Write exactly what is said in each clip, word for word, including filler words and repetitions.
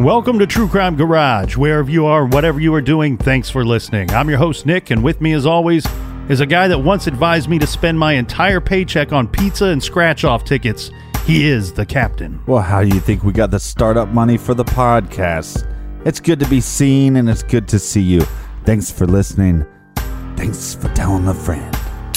Welcome to True Crime Garage. Wherever you are, whatever you are doing, thanks for listening. I'm your host, Nick, and with me, as always, is a guy that once advised me to spend my entire paycheck on pizza and scratch-off tickets. He is the captain. Well, how do you think we got the startup money for the podcast? It's good to be seen, and it's good to see you. Thanks for listening. Thanks for telling a friend.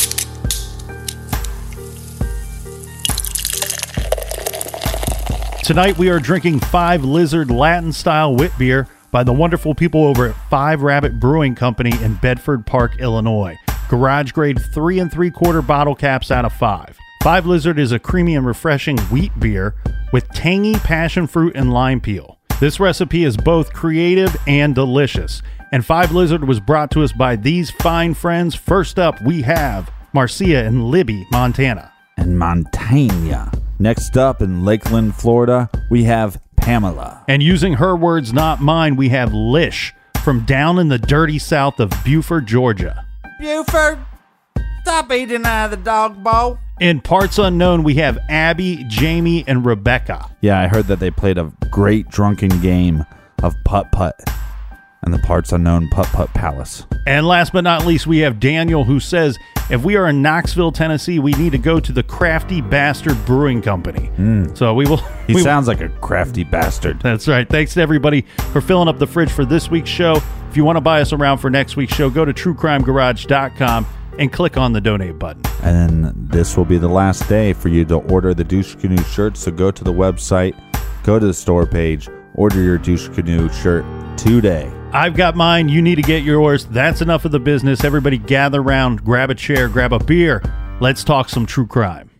Tonight we are drinking Five Lizard Latin-style wit beer by the wonderful people over at Five Rabbit Brewing Company in Bedford Park, Illinois. Garage grade three and three quarter bottle caps out of five. Five Lizard is a creamy and refreshing wheat beer with tangy passion fruit and lime peel. This recipe is both creative and delicious. And Five Lizard was brought to us by these fine friends. First up, we have Marcia in Libby, Montana. And Montana. Next up in Lakeland, Florida, we have Pamela. And using her words, not mine, we have Lish from down in the dirty south of Buford, Georgia. Buford, stop eating out of the dog bowl. In parts unknown, we have Abby, Jamie, and Rebecca. Yeah, I heard that they played a great drunken game of putt-putt and the parts unknown Putt-Putt Palace. And last but not least, we have Daniel, who says, if we are in Knoxville, Tennessee, we need to go to the Crafty Bastard Brewing Company. Mm. So we will... He we, sounds like a crafty bastard. That's right. Thanks to everybody for filling up the fridge for this week's show. If you want to buy us around for next week's show, go to true crime garage dot com and click on the donate button. And this will be the last day for you to order the Douche Canoe shirt. So go to the website, go to the store page, order your Douche Canoe shirt today. I've got mine. You need to get yours. That's enough of the business. Everybody gather around, grab a chair, grab a beer. Let's talk some true crime.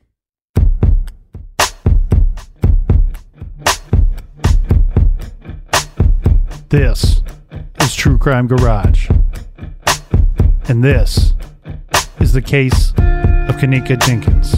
This is True Crime Garage. And this is the case of Kenneka Jenkins.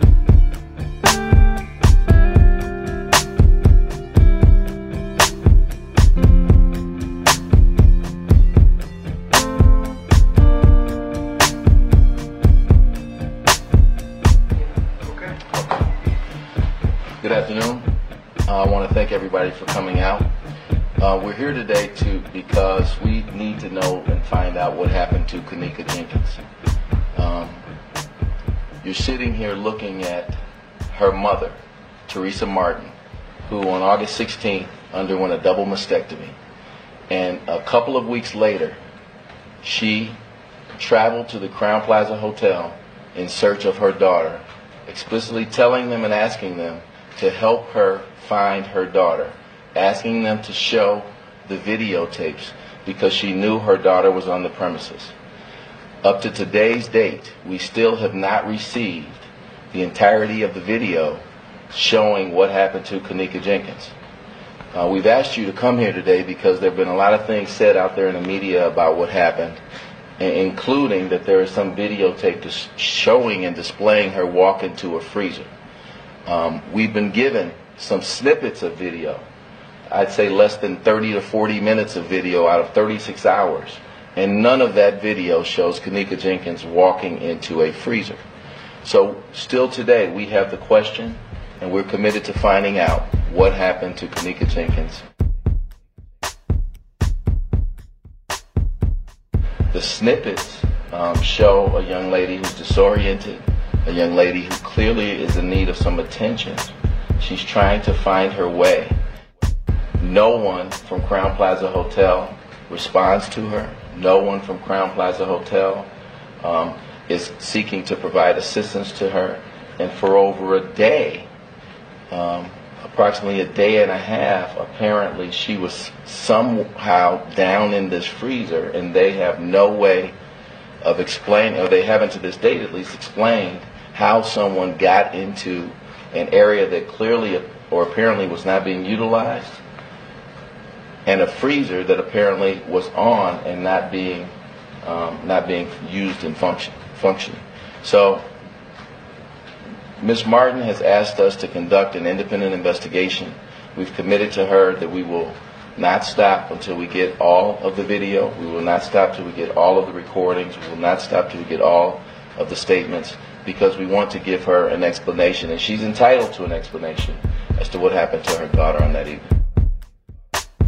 Good afternoon. Uh, I want to thank everybody for coming out. Uh, we're here today to because we need to know and find out what happened to Kenneka Jenkins. Um, you're sitting here looking at her mother, Teresa Martin, who on August sixteenth underwent a double mastectomy. And a couple of weeks later, she traveled to the Crown Plaza Hotel in search of her daughter, explicitly telling them and asking them to help her find her daughter, asking them to show the videotapes because she knew her daughter was on the premises. Up to today's date, we still have not received the entirety of the video showing what happened to Kenneka Jenkins. Uh, we've asked you to come here today because there have been a lot of things said out there in the media about what happened, including that there is some videotape showing and displaying her walk into a freezer. Um, we've been given some snippets of video, I'd say less than thirty to forty minutes of video out of thirty-six hours, and none of that video shows Kenneka Jenkins walking into a freezer. So still today we have the question, and we're committed to finding out what happened to Kenneka Jenkins. The snippets um, show a young lady who's disoriented, a young lady who clearly is in need of some attention. She's trying to find her way. No one from Crown Plaza Hotel responds to her. No one from Crown Plaza Hotel um, is seeking to provide assistance to her. And for over a day, um, approximately a day and a half, apparently she was somehow down in this freezer, and they have no way of explaining, or they haven't to this date at least explained, how someone got into an area that clearly or apparently was not being utilized, and a freezer that apparently was on and not being um, not being used and function functioning. So Miz Martin has asked us to conduct an independent investigation. We've committed to her that we will not stop until we get all of the video. We will not stop till we get all of the recordings. We will not stop till we get all of the statements, because we want to give her an explanation, and she's entitled to an explanation as to what happened to her daughter on that evening.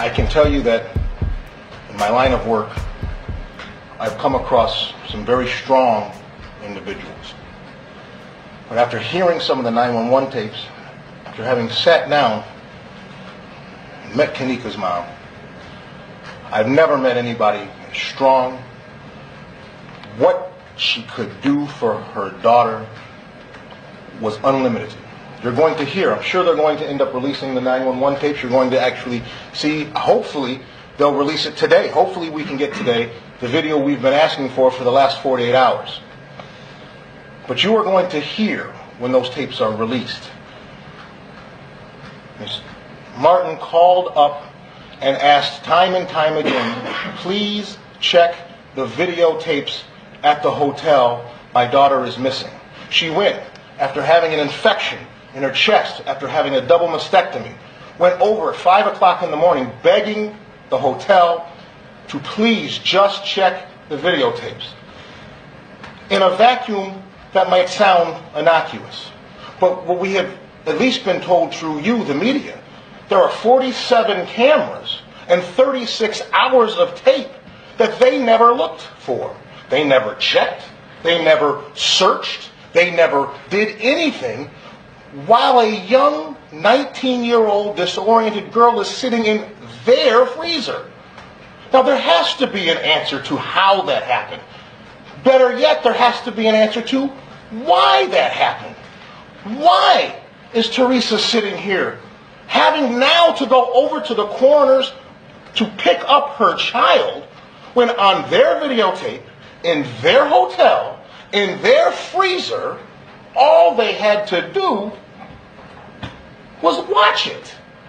I can tell you that in my line of work, I've come across some very strong individuals. But after hearing some of the nine one one tapes, after having sat down and met Kanika's mom, I've never met anybody as strong. What she could do for her daughter was unlimited. You're going to hear, I'm sure they're going to end up releasing the nine one one tapes. You're going to actually see, hopefully, they'll release it today. Hopefully we can get today the video we've been asking for for the last forty-eight hours. But you are going to hear when those tapes are released. Miz Martin called up and asked time and time again, please check the videotapes at the hotel. My daughter is missing. She went after having an infection in her chest, after having a double mastectomy, went over at five o'clock in the morning begging the hotel to please just check the videotapes. In a vacuum, that might sound innocuous. But what we have at least been told through you, the media, there are forty-seven cameras and thirty-six hours of tape that they never looked for. They never checked. They never searched. They never did anything while a young nineteen-year-old disoriented girl is sitting in their freezer. Now, there has to be an answer to how that happened. Better yet, there has to be an answer to why that happened. Why is Teresa sitting here, having now to go over to the coroners to pick up her child, when on their videotape, in their hotel, in their freezer, all they had to do was watch it?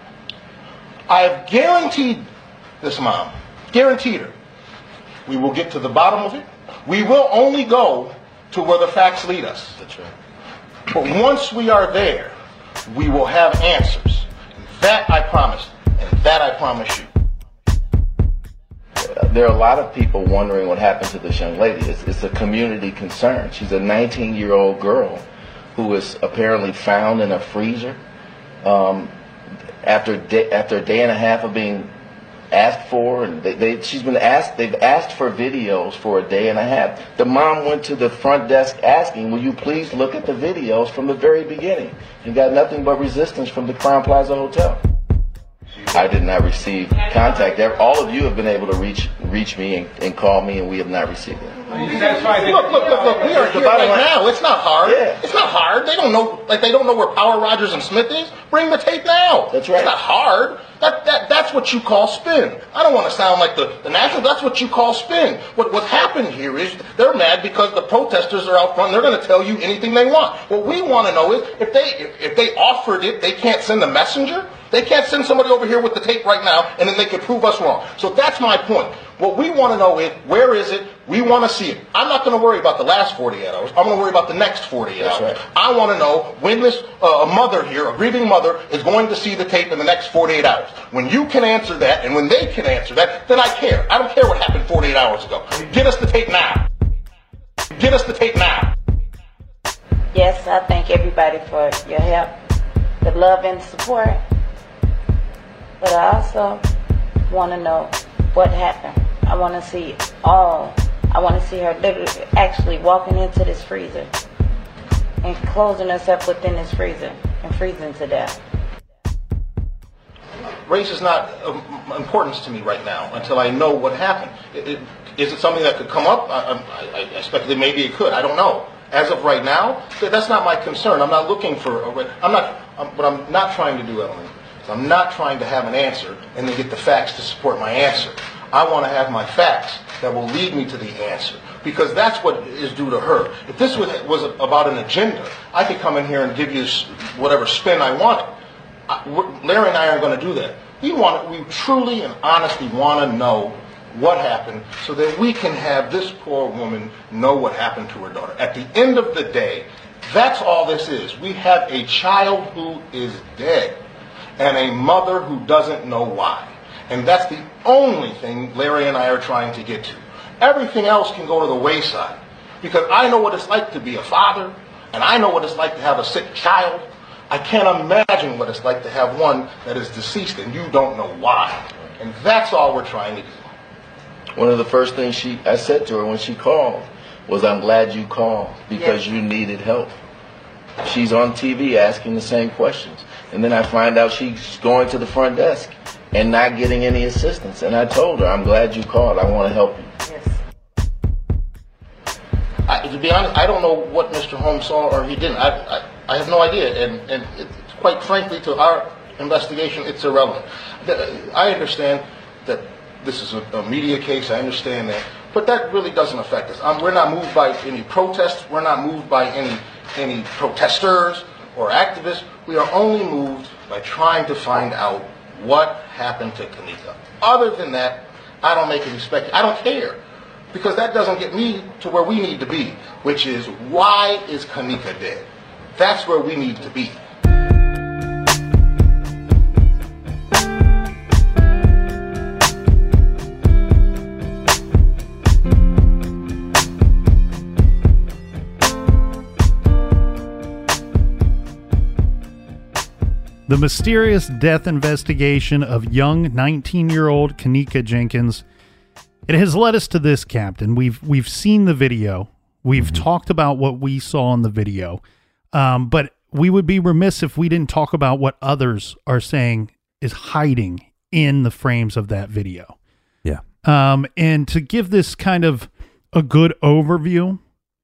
I have guaranteed this mom, guaranteed her, we will get to the bottom of it. We will only go to where the facts lead us. That's right. But once we are there, we will have answers. That I promise, and that I promise you. There are a lot of people wondering what happened to this young lady. It's, it's a community concern. She's a nineteen-year-old girl who was apparently found in a freezer um, after day, after a day and a half of being asked for, and they, they she's been asked. They've asked for videos for a day and a half. The mom went to the front desk asking, "Will you please look at the videos from the very beginning?" And got nothing but resistance from the Crown Plaza Hotel. I did not receive contact. All of you have been able to reach reach me and, and call me, and we have not received it. Look, look, look, look. We are here right now. It's not hard. Yeah. It's not hard. They don't know, like they don't know where Power Rogers and Smith is. Bring the tape now. That's right. It's not hard. That, that, that's what you call spin. I don't want to sound like the, the National. That's what you call spin. What, what happened here is they're mad because the protesters are out front and they're going to tell you anything they want. What we want to know is if they, if, if they offered it, they can't send a messenger. They can't send somebody over here with the tape right now and then they can prove us wrong. So that's my point. What we want to know is, where is it? We want to see it. I'm not going to worry about the last forty-eight hours. I'm going to worry about the next forty-eight That's hours. right. I want to know when this uh, a mother here, a grieving mother, is going to see the tape in the next forty-eight hours. When you can answer that, and when they can answer that, then I care. I don't care what happened forty-eight hours ago. Get us the tape now. Get us the tape now. Yes, I thank everybody for your help, the love and support. But I also want to know what happened. I want to see all. I want to see her literally actually walking into this freezer and closing herself within this freezer and freezing to death. Race is not of importance to me right now until I know what happened. It, it, is it something that could come up? I, I, I speculate maybe it could. I don't know. As of right now, that's not my concern. I'm not looking for a, I'm not, I'm, what I'm not trying to do, Emily, is I'm not trying to have an answer and then get the facts to support my answer. I want to have my facts that will lead me to the answer, because that's what is due to her. If this was, was about an agenda, I could come in here and give you whatever spin I wanted. I, Larry and I aren't going to do that. We want, we truly and honestly want to know what happened so that we can have this poor woman know what happened to her daughter. At the end of the day, that's all this is. We have a child who is dead and a mother who doesn't know why. And that's the only thing Larry and I are trying to get to. Everything else can go to the wayside, because I know what it's like to be a father, and I know what it's like to have a sick child. I can't imagine what it's like to have one that is deceased and you don't know why. And that's all we're trying to do. One of the first things she I said to her when she called was, I'm glad you called because Yes. you needed help. She's on T V asking the same questions. And then I find out she's going to the front desk and not getting any assistance. And I told her, I'm glad you called. I want to help you. Yes. I, to be honest, I don't know what Mister Holmes saw or he didn't. I, I, I have no idea. And, and it, quite frankly, to our investigation, it's irrelevant. The- I understand that this is a, a media case. I understand that. But that really doesn't affect us. Um, we're not moved by any protests. We're not moved by any any protesters or activists. We are only moved by trying to find out what happened to Kanika. Other than that, I don't make any spec. I don't care. Because that doesn't get me to where we need to be, which is, why is Kanika dead? That's where we need to be. The mysterious death investigation of young nineteen-year-old Kanika Jenkins. It has led us to this, Captain. We've we've seen the video. We've mm-hmm. talked about what we saw in the video. Um, but we would be remiss if we didn't talk about what others are saying is hiding in the frames of that video. Yeah. Um, and to give this kind of a good overview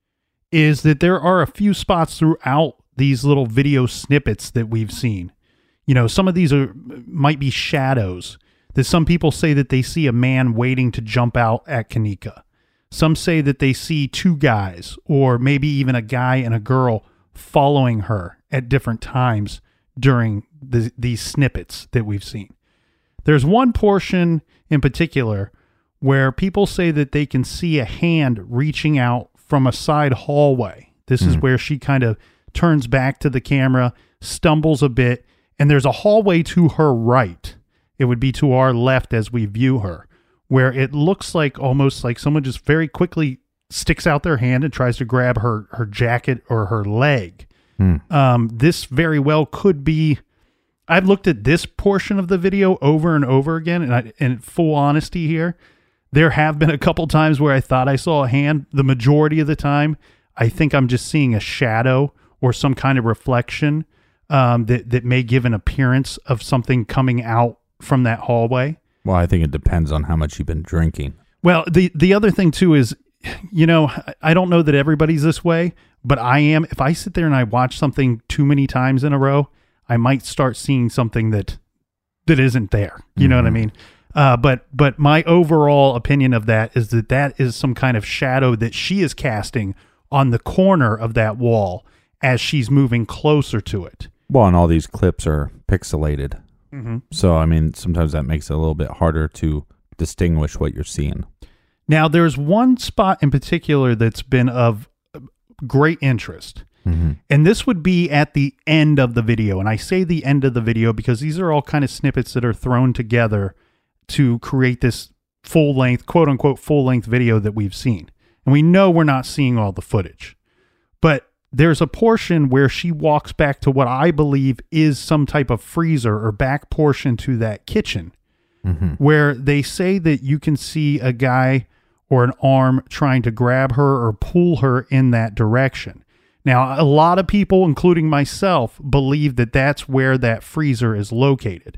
is that there are a few spots throughout these little video snippets that we've seen. You know, some of these are might be shadows. That some people say that they see a man waiting to jump out at Kanika. Some say that they see two guys, or maybe even a guy and a girl following her at different times during the, these snippets that we've seen. There's one portion in particular where people say that they can see a hand reaching out from a side hallway. This mm. is where she kind of turns back to the camera, stumbles a bit, and there's a hallway to her right. It would be to our left as we view her, where it looks like almost like someone just very quickly sticks out their hand and tries to grab her, her jacket or her leg. Hmm. Um, this very well could be, I've looked at this portion of the video over and over again, and I, in full honesty here, there have been a couple times where I thought I saw a hand. The majority of the time, I think I'm just seeing a shadow or some kind of reflection um, that, that may give an appearance of something coming out from that hallway. Well, I think it depends on how much you've been drinking. Well, the, the other thing too is, you know, I don't know that everybody's this way, but I am. If I sit there and I watch something too many times in a row, I might start seeing something that that isn't there. You mm-hmm. know what I mean? Uh, but but my overall opinion of that is that that is some kind of shadow that she is casting on the corner of that wall as she's moving closer to it. Well, and all these clips are pixelated. Mm-hmm. So, I mean, sometimes that makes it a little bit harder to distinguish what you're seeing. Now, there's one spot in particular that's been of great interest. Mm-hmm. And this would be at the end of the video. And I say the end of the video because these are all kind of snippets that are thrown together to create this full-length, quote-unquote, full-length video that we've seen. And we know we're not seeing all the footage. But there's a portion where she walks back to what I believe is some type of freezer or back portion to that kitchen, mm-hmm. where they say that you can see a guy or an arm trying to grab her or pull her in that direction. Now, a lot of people, including myself, believe that that's where that freezer is located.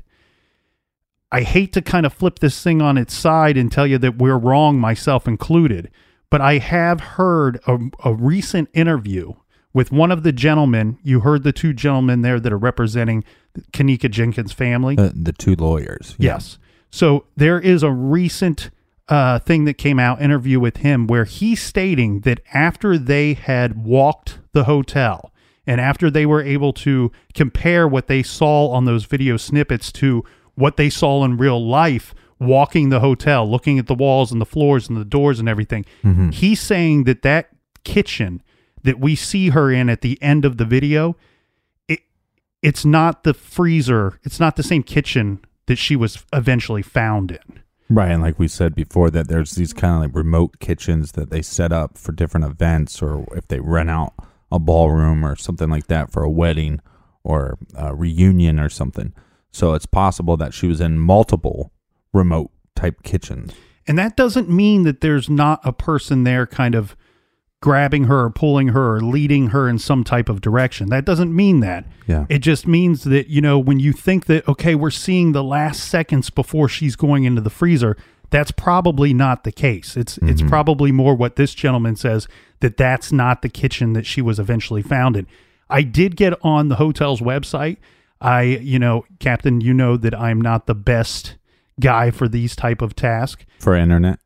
I hate to kind of flip this thing on its side and tell you that we're wrong, myself included, but I have heard a, a recent interview with one of the gentlemen. You heard the two gentlemen there that are representing Kanika Jenkins' family. Uh, the two lawyers. Yeah. Yes. So there is a recent uh, thing that came out, interview with him, where he's stating that after they had walked the hotel and after they were able to compare what they saw on those video snippets to what they saw in real life, walking the hotel, looking at the walls and the floors and the doors and everything, mm-hmm. he's saying that that kitchen that we see her in at the end of the video, it it's not the freezer, it's not the same kitchen that she was eventually found in. Right, and like we said before, that there's these kind of like remote kitchens that they set up for different events, or if they rent out a ballroom or something like that for a wedding or a reunion or something. So it's possible that she was in multiple remote type kitchens. And that doesn't mean that there's not a person there kind of grabbing her or pulling her or leading her in some type of direction. That doesn't mean that. Yeah. It just means that, you know, when you think that, okay, we're seeing the last seconds before she's going into the freezer, that's probably not the case. It's mm-hmm. it's probably more what this gentleman says, that that's not the kitchen that she was eventually found in. I did get on the hotel's website. I, you know, Captain, you know that I'm not the best guy for these type of tasks. For internet?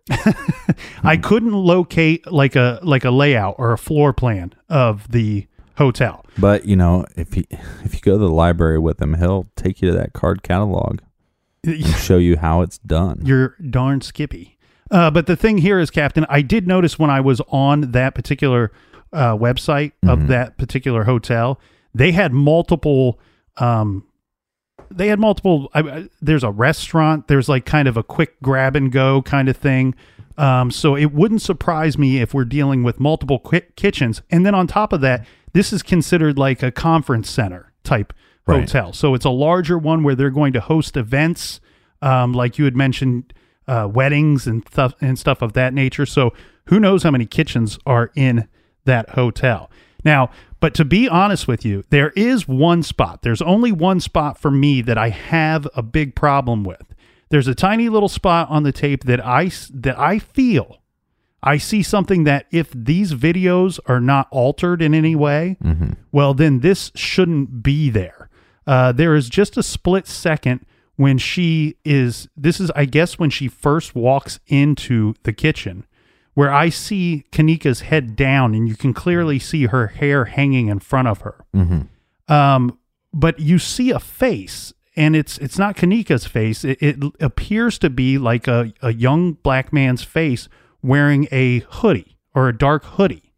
I couldn't locate like a like a layout or a floor plan of the hotel. But, you know, if you, if you go to the library with him, he'll take you to that card catalog and show you how it's done. You're darn skippy. Uh, but the thing here is, Captain, I did notice when I was on that particular uh, website of mm-hmm. that particular hotel, they had multiple... Um, they had multiple, I, there's a restaurant, there's like kind of a quick grab and go kind of thing. Um, so it wouldn't surprise me if we're dealing with multiple quick kitchens. And then on top of that, this is considered like a conference center type right. hotel. So it's a larger one where they're going to host events, um, like you had mentioned, uh, weddings and stuff and stuff of that nature. So who knows how many kitchens are in that hotel. Now, but to be honest with you, there is one spot. There's only one spot for me that I have a big problem with. There's a tiny little spot on the tape that I, that I feel I see something that if these videos are not altered in any way, mm-hmm. well, then this shouldn't be there. Uh, there is just a split second when she is, this is, I guess, when she first walks into the kitchen, where I see Kanika's head down and you can clearly see her hair hanging in front of her. Mm-hmm. Um, but you see a face, and it's it's not Kanika's face. It, it appears to be like a, a young black man's face wearing a hoodie or a dark hoodie.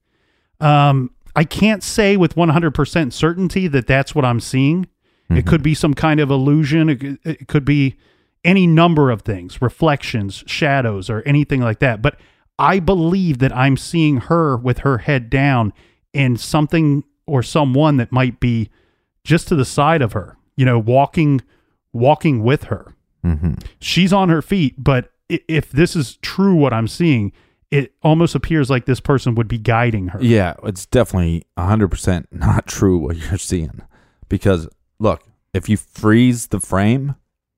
Um, I can't say with one hundred percent certainty that that's what I'm seeing. Mm-hmm. It could be some kind of illusion. It, it could be any number of things, reflections, shadows, or anything like that. But I believe that I'm seeing her with her head down and something or someone that might be just to the side of her, you know, walking, walking with her. Mm-hmm. She's on her feet, but if this is true, what I'm seeing, it almost appears like this person would be guiding her. Yeah, it's definitely one hundred percent not true what you're seeing. Because, look, if you freeze the frame,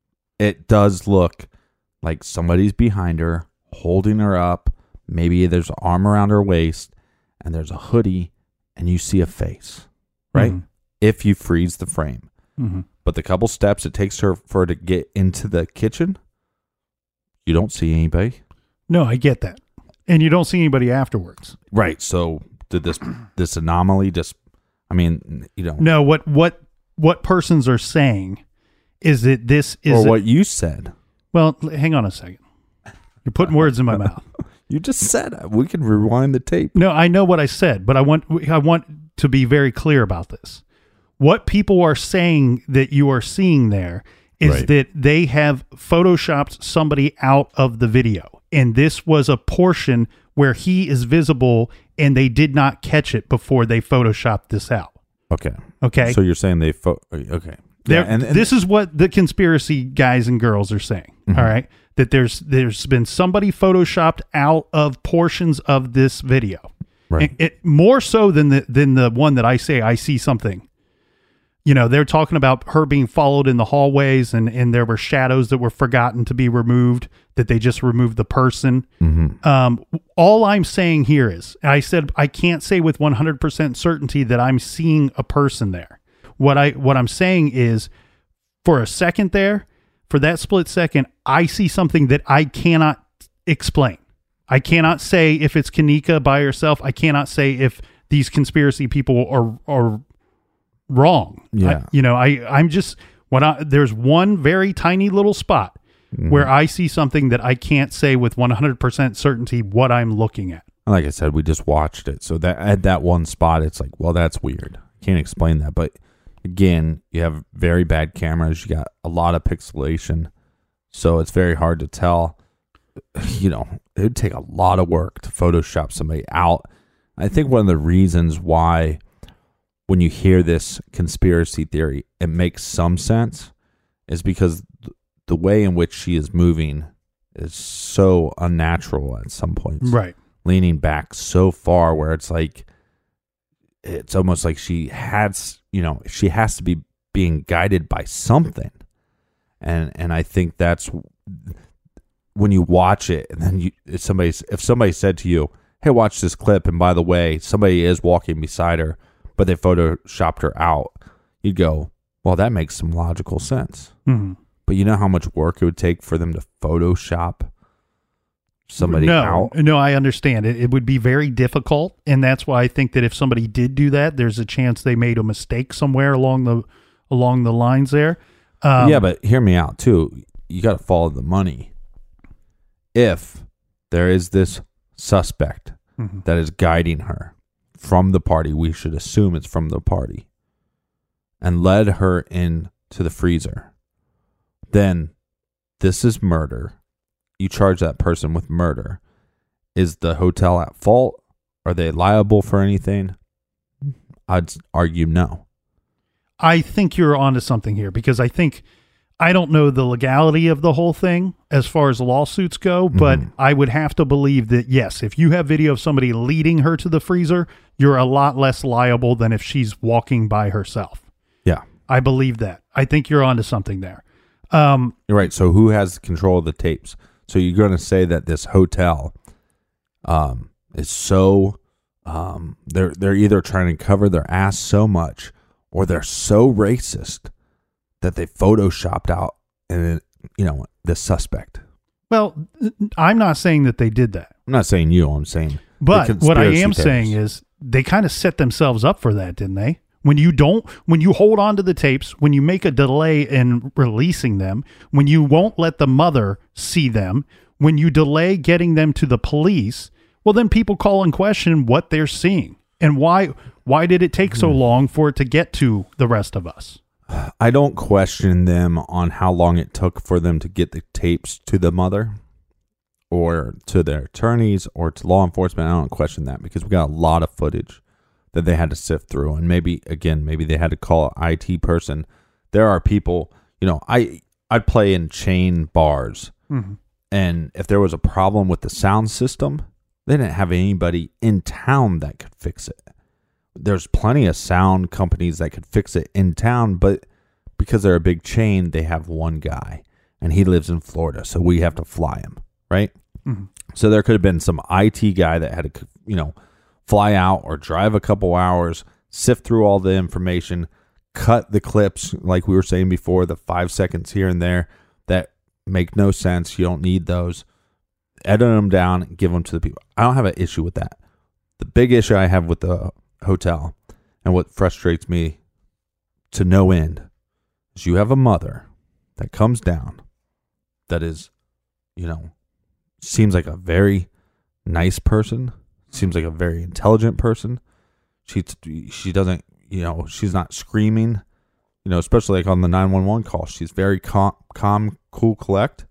it does look like somebody's behind her, holding her up. Maybe there's an arm around her waist, and there's a hoodie, and you see a face, right? Mm-hmm. If you freeze the frame. Mm-hmm. But the couple steps it takes her for her to get into the kitchen, you don't see anybody. No, I get that. And you don't see anybody afterwards. Right. So did this this anomaly just, I mean, you know. No, what what what persons are saying is that this is. Or a, what you said. Well, hang on a second. You're putting words in my mouth. You just said it. We can rewind the tape. No, I know what I said, but I want I want to be very clear about this. What people are saying that you are seeing there is right. that they have photoshopped somebody out of the video. And this was a portion where he is visible and they did not catch it before they photoshopped this out. Okay. Okay. So you're saying they, fo- okay. Yeah, and, and this is what the conspiracy guys and girls are saying. Mm-hmm. All right. That there's there's been somebody photoshopped out of portions of this video. Right. It, it, more so than the than the one that I say I see something. You know, they're talking about her being followed in the hallways, and, and there were shadows that were forgotten to be removed, that they just removed the person. Mm-hmm. Um, all I'm saying here is, I said I can't say with one hundred percent certainty that I'm seeing a person there. What I what I'm saying is, for a second there, for that split second, I see something that I cannot explain. I cannot say if it's Kanika by herself. I cannot say if these conspiracy people are are wrong. Yeah. I, you know, I, I'm just, when I, there's one very tiny little spot mm-hmm. where I see something that I can't say with one hundred percent certainty what I'm looking at. Like I said, we just watched it. So that at that one spot, it's like, well, that's weird. Can't explain that. But again, you have very bad cameras. You got a lot of pixelation. So it's very hard to tell. You know, it would take a lot of work to Photoshop somebody out. I think one of the reasons why when you hear this conspiracy theory, it makes some sense is because the way in which she is moving is so unnatural at some points. Right. Leaning back so far where it's like, it's almost like she has, you know, she has to be being guided by something. And and I think that's when you watch it, and then you, if somebody, if somebody said to you, hey, watch this clip, and by the way, somebody is walking beside her, but they photoshopped her out, you'd go, well, that makes some logical sense. Mm-hmm. But you know how much work it would take for them to Photoshop somebody no, out? No, I understand. It, it would be very difficult, and that's why I think that if somebody did do that, there's a chance they made a mistake somewhere along the along the lines there. Um, yeah, but hear me out, too. You got to follow the money. If there is this suspect mm-hmm. that is guiding her from the party, we should assume it's from the party, and led her into the freezer, then this is murder. You charge that person with murder. Is the hotel at fault? Are they liable for anything? I'd argue no. I think you're onto something here, because I think, I don't know the legality of the whole thing as far as lawsuits go, but mm-hmm. I would have to believe that, yes, if you have video of somebody leading her to the freezer, you're a lot less liable than if she's walking by herself. Yeah. I believe that. I think you're onto something there. Um, You're right. So who has control of the tapes? So you're going to say that this hotel um, is so, um, they're, they're either trying to cover their ass so much, or they're so racist that they photoshopped out, and you know, the suspect. Well, I'm not saying that they did that. I'm not saying you. I'm saying, but what I am theories. saying is they kind of set themselves up for that, didn't they? When you don't, when you hold on to the tapes, when you make a delay in releasing them, when you won't let the mother see them, when you delay getting them to the police, well, then people call and question what they're seeing and why. Why did it take so long for it to get to the rest of us? I don't question them on how long it took for them to get the tapes to the mother or to their attorneys or to law enforcement. I don't question that, because we got a lot of footage that they had to sift through. And maybe, again, maybe they had to call an I T person. There are people, you know, I, I play in chain bars. Mm-hmm. And if there was a problem with the sound system, they didn't have anybody in town that could fix it. There's plenty of sound companies that could fix it in town, but because they're a big chain, they have one guy, and he lives in Florida, so we have to fly him, right? Mm-hmm. So there could have been some I T guy that had to, you know, fly out or drive a couple hours, sift through all the information, cut the clips, like we were saying before, the five seconds here and there that make no sense. You don't need those. Edit them down and give them to the people. I don't have an issue with that. The big issue I have with the hotel, and what frustrates me to no end, is you have a mother that comes down that is, you know, seems like a very nice person, seems like a very intelligent person. She she doesn't, you know, she's not screaming, you know, especially like on the nine one one call. She's very calm, calm, cool, collect.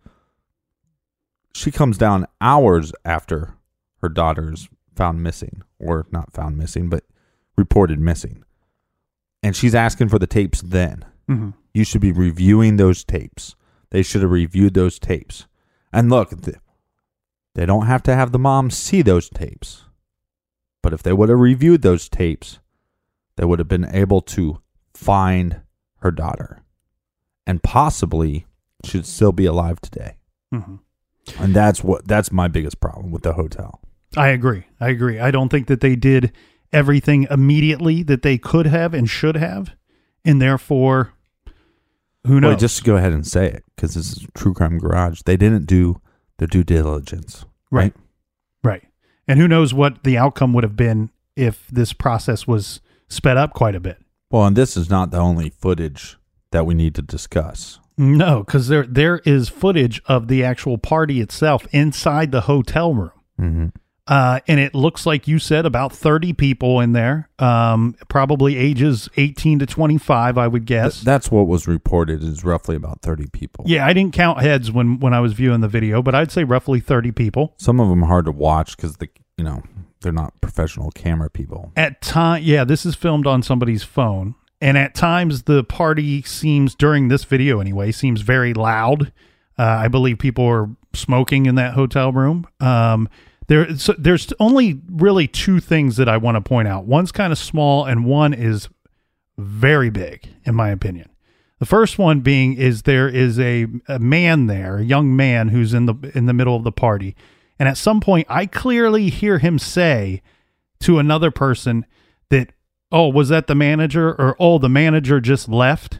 She comes down hours after her daughter's found missing, or not found missing, but reported missing. And she's asking for the tapes then. Mm-hmm. You should be reviewing those tapes. They should have reviewed those tapes. And look, they don't have to have the mom see those tapes. But if they would have reviewed those tapes, they would have been able to find her daughter. And possibly should still be alive today. Mm-hmm. And that's what that's my biggest problem with the hotel. I agree. I agree. I don't think that they did everything immediately that they could have and should have, and therefore, who knows? Well, just go ahead and say it, because this is True Crime Garage. They didn't do their due diligence. Right. Right. Right. And who knows what the outcome would have been if this process was sped up quite a bit. Well, and this is not the only footage that we need to discuss. No, because there there is footage of the actual party itself inside the hotel room. Mm-hmm. Uh, and it looks like you said about thirty people in there, um, probably ages eighteen to twenty-five, I would guess. Th- that's what was reported, is roughly about thirty people. Yeah, I didn't count heads when, when I was viewing the video, but I'd say roughly thirty people. Some of them are hard to watch because, the you know, they're not professional camera people. At time, yeah, this is filmed on somebody's phone. and at times the party seems, during this video anyway, seems very loud. Uh, I believe people are smoking in that hotel room. Um, there, so there's only really two things that I want to point out. One's kind of small, and one is very big, in my opinion. The first one being is there is a, a man there, a young man who's in the in the middle of the party, and at some point I clearly hear him say to another person that, "Oh, was that the manager?" or "Oh, the manager just left."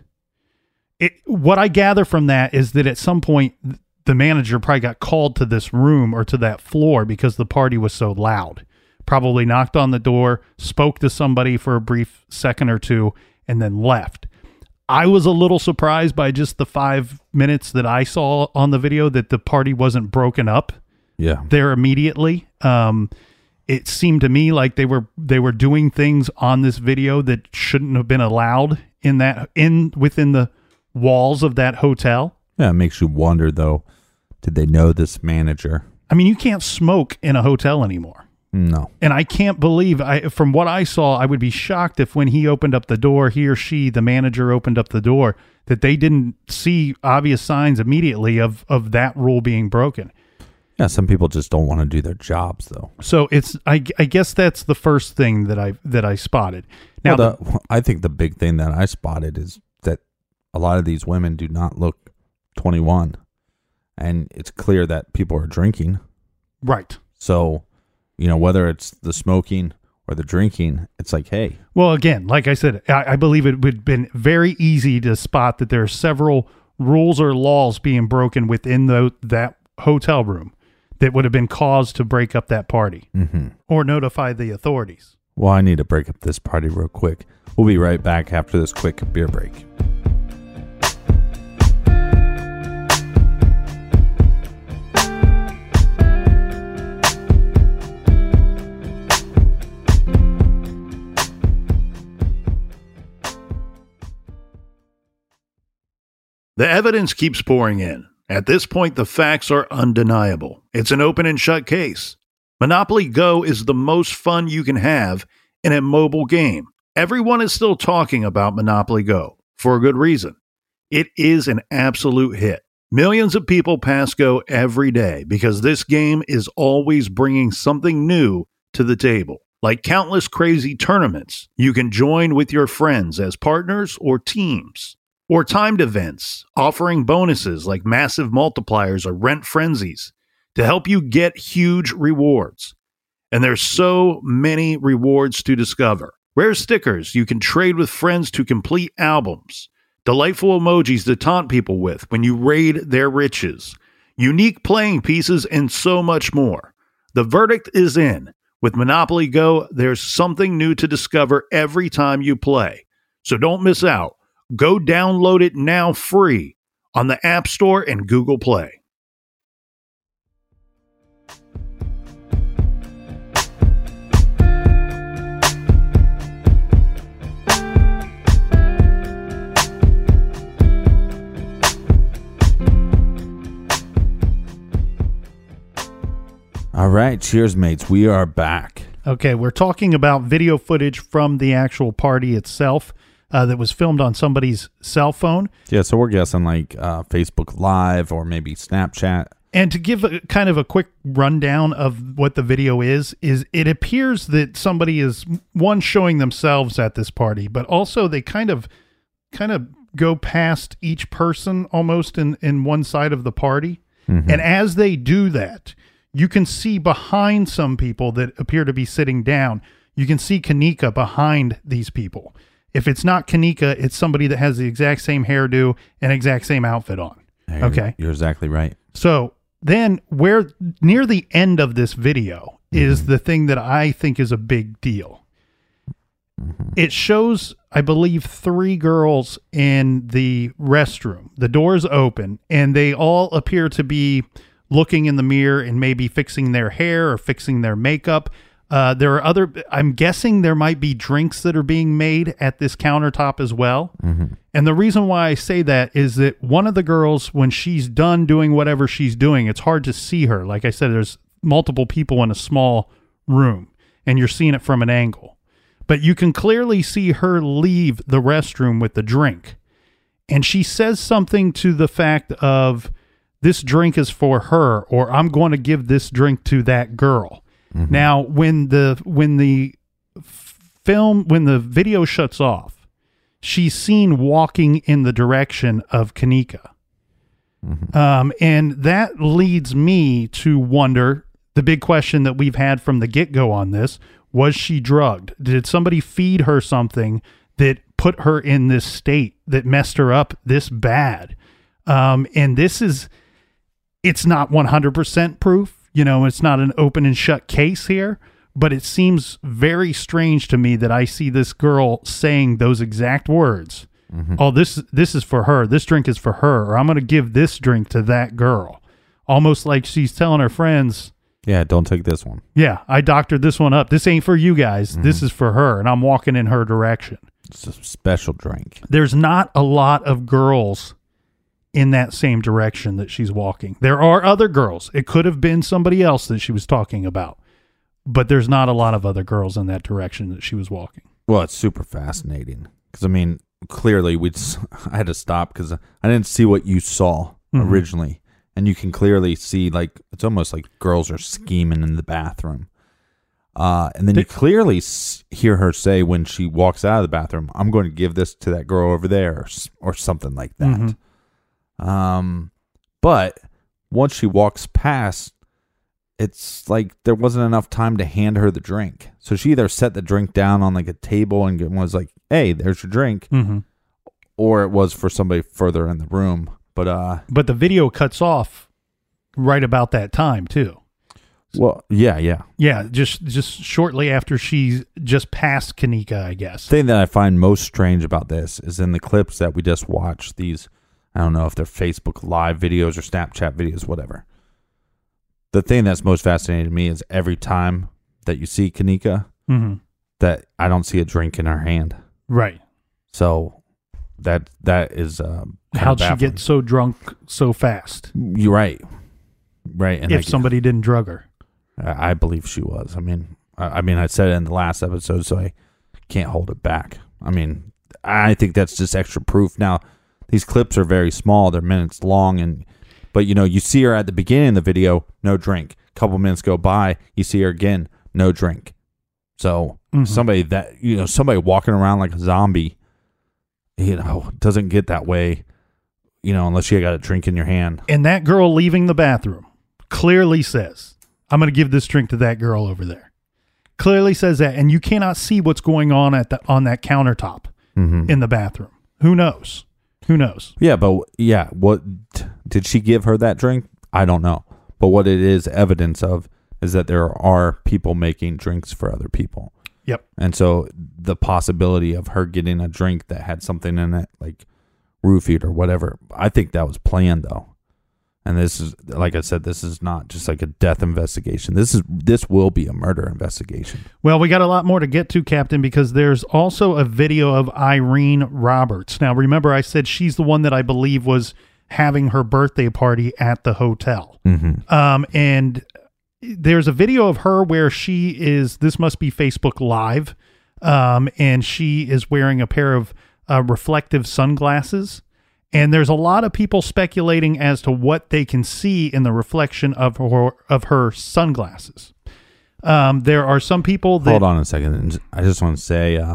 It, what I gather from that is that at some point the manager probably got called to this room or to that floor because the party was so loud. Probably knocked on the door, spoke to somebody for a brief second or two, and then left. I was a little surprised by just the five minutes that I saw on the video that the party wasn't broken up Yeah. there immediately. Um, it seemed to me like they were they were doing things on this video that shouldn't have been allowed in that in within the walls of that hotel. Yeah, it makes you wonder, though, did they know this manager? I mean, you can't smoke in a hotel anymore. No. And I can't believe, I from what I saw, I would be shocked if when he opened up the door, he or she, the manager opened up the door, that they didn't see obvious signs immediately of, of that rule being broken. Yeah, some people just don't want to do their jobs, though. So it's, I, I guess that's the first thing that I that I spotted. Now, Well, the, I think the big thing that I spotted is that a lot of these women do not look twenty-one, and it's clear that people are drinking. right. So, you know, whether it's the smoking or the drinking, it's like, hey, Well, again, like I said, I, I believe it would have been very easy to spot that there are several rules or laws being broken within the, that hotel room that would have been cause to break up that party mm-hmm. or notify the authorities. Well, I need to break up this party real quick. We'll be right back after this quick beer break. The evidence keeps pouring in. At this point, the facts are undeniable. It's an open and shut case. Monopoly Go is the most fun you can have in a mobile game. Everyone is still talking about Monopoly Go, for a good reason. It is an absolute hit. Millions of people pass Go every day because this game is always bringing something new to the table. Like countless crazy tournaments you can join with your friends as partners or teams. Or timed events offering bonuses like massive multipliers or rent frenzies to help you get huge rewards. And there's so many rewards to discover. Rare stickers you can trade with friends to complete albums. Delightful emojis to taunt people with when you raid their riches. Unique playing pieces and so much more. The verdict is in. With Monopoly Go, there's something new to discover every time you play. So don't miss out. Go download it now free on the App Store and Google Play. All right, cheers, mates. We are back. Okay, we're talking about video footage from the actual party itself. Uh, that was filmed on somebody's cell phone. Yeah, so we're guessing like uh, Facebook Live or maybe Snapchat. And to give a, kind of a quick rundown of what the video is, is it appears that somebody is, one, showing themselves at this party, but also they kind of kind of go past each person almost in, in one side of the party. Mm-hmm. And as they do that, you can see behind some people that appear to be sitting down, you can see Kanika behind these people. If it's not Kanika, it's somebody that has the exact same hairdo and exact same outfit on. Hey, okay. You're exactly right. So then where near the end of this video mm-hmm. is the thing that I think is a big deal. Mm-hmm. It shows, I believe, three girls in the restroom. The door's open and they all appear to be looking in the mirror and maybe fixing their hair or fixing their makeup. Uh, there are other, I'm guessing there might be drinks that are being made at this countertop as well. Mm-hmm. And the reason why I say that is that one of the girls, when she's done doing whatever she's doing, it's hard to see her. Like I said, there's multiple people in a small room and you're seeing it from an angle. but you can clearly see her leave the restroom with the drink. And she says something to the fact of, this drink is for her, or I'm going to give this drink to that girl. Mm-hmm. Now, when the when the film, when the video shuts off, she's seen walking in the direction of Kanika. Mm-hmm. Um, and that leads me to wonder, the big question that we've had from the get-go on this, was she drugged? Did somebody feed her something that put her in this state, that messed her up this bad? Um, and this is, it's not one hundred percent proof. You know, it's not an open and shut case here, but it seems very strange to me that I see this girl saying those exact words. Mm-hmm. Oh, this this is for her. This drink is for her. Or I'm going to give this drink to that girl. Almost like she's telling her friends, yeah, don't take this one. Yeah, I doctored this one up. This ain't for you guys. Mm-hmm. This is for her, and I'm walking in her direction. It's a special drink. There's not a lot of girls in that same direction that she's walking. There are other girls. It could have been somebody else that she was talking about, but there's not a lot of other girls in that direction that she was walking. Well, it's super fascinating because, I mean, clearly we I had to stop because I didn't see what you saw mm-hmm. originally. And you can clearly see, like, it's almost like girls are scheming in the bathroom. Uh, and then you clearly s- hear her say when she walks out of the bathroom, I'm going to give this to that girl over there, or, or something like that. Mm-hmm. Um, but once she walks past, it's like there wasn't enough time to hand her the drink. So she either set the drink down on like a table and was like, hey, there's your drink. Mm-hmm. Or it was for somebody further in the room. But uh, but the video cuts off right about that time too. Well, yeah, yeah, yeah. Just just shortly after she's just passed Kanika, I guess. The thing that I find most strange about this is in the clips that we just watched. These, I don't know if they're Facebook Live videos or Snapchat videos, whatever. The thing that's most fascinating to me is every time that you see Kanika, mm-hmm. that I don't see a drink in her hand. Right. So that that is. Um, How'd she get so drunk so fast? You're right. Right. And if I, somebody didn't drug her. I believe she was. I mean, I, I mean, I said it in the last episode, so I can't hold it back. I mean, I think that's just extra proof. Now, these clips are very small. They're minutes long. and But, you know, you see her at the beginning of the video, no drink. A couple minutes go by, you see her again, no drink. So mm-hmm. somebody that, you know, somebody walking around like a zombie, you know, doesn't get that way. You know, unless you got a drink in your hand. And that girl leaving the bathroom clearly says, I'm going to give this drink to that girl over there. Clearly says that. And you cannot see what's going on at the on that countertop mm-hmm. in the bathroom. Who knows? Who knows? Yeah, but yeah, what did she give her that drink? I don't know. But what it is evidence of is that there are people making drinks for other people. Yep. And so the possibility of her getting a drink that had something in it, like roofied or whatever, I think that was planned though. And this is, like I said, this is not just like a death investigation. This is this will be a murder investigation. Well, we got a lot more to get to, Captain, because there's also a video of Irene Roberts. Now, remember I said she's the one that I believe was having her birthday party at the hotel. Mm-hmm. Um, and there's a video of her where she is, this must be Facebook Live, um, and she is wearing a pair of uh, reflective sunglasses. And there's a lot of people speculating as to what they can see in the reflection of her of her sunglasses. Um, there are some people that... Hold on a second. I just want to say uh,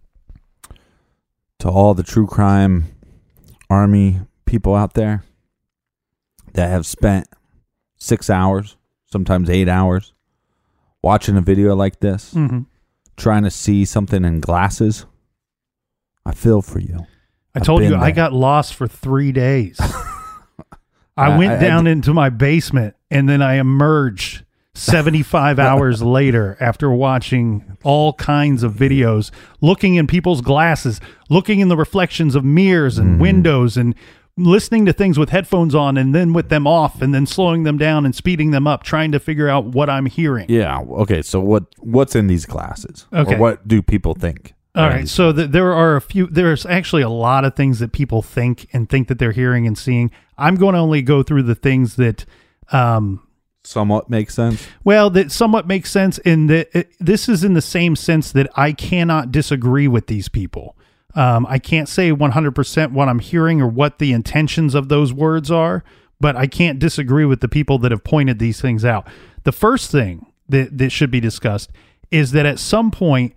to all the true crime army people out there that have spent six hours, sometimes eight hours, watching a video like this, mm-hmm. trying to see something in glasses, I feel for you. I I've told you there. I got lost for three days. I went I, I, down I, into my basement and then I emerged seventy-five hours later after watching all kinds of videos, looking in people's glasses, looking in the reflections of mirrors and mm-hmm. windows, and listening to things with headphones on and then with them off and then slowing them down and speeding them up, trying to figure out what I'm hearing. Yeah. Okay. So what what's in these glasses? Okay. Or what do people think? All right, so the, there are a few, there's actually a lot of things that people think and think that they're hearing and seeing. I'm going to only go through the things that um, somewhat makes sense. Well, that somewhat makes sense in that it, this is in the same sense that I cannot disagree with these people. Um, I can't say one hundred percent what I'm hearing or what the intentions of those words are, but I can't disagree with the people that have pointed these things out. The first thing that, that should be discussed is that at some point,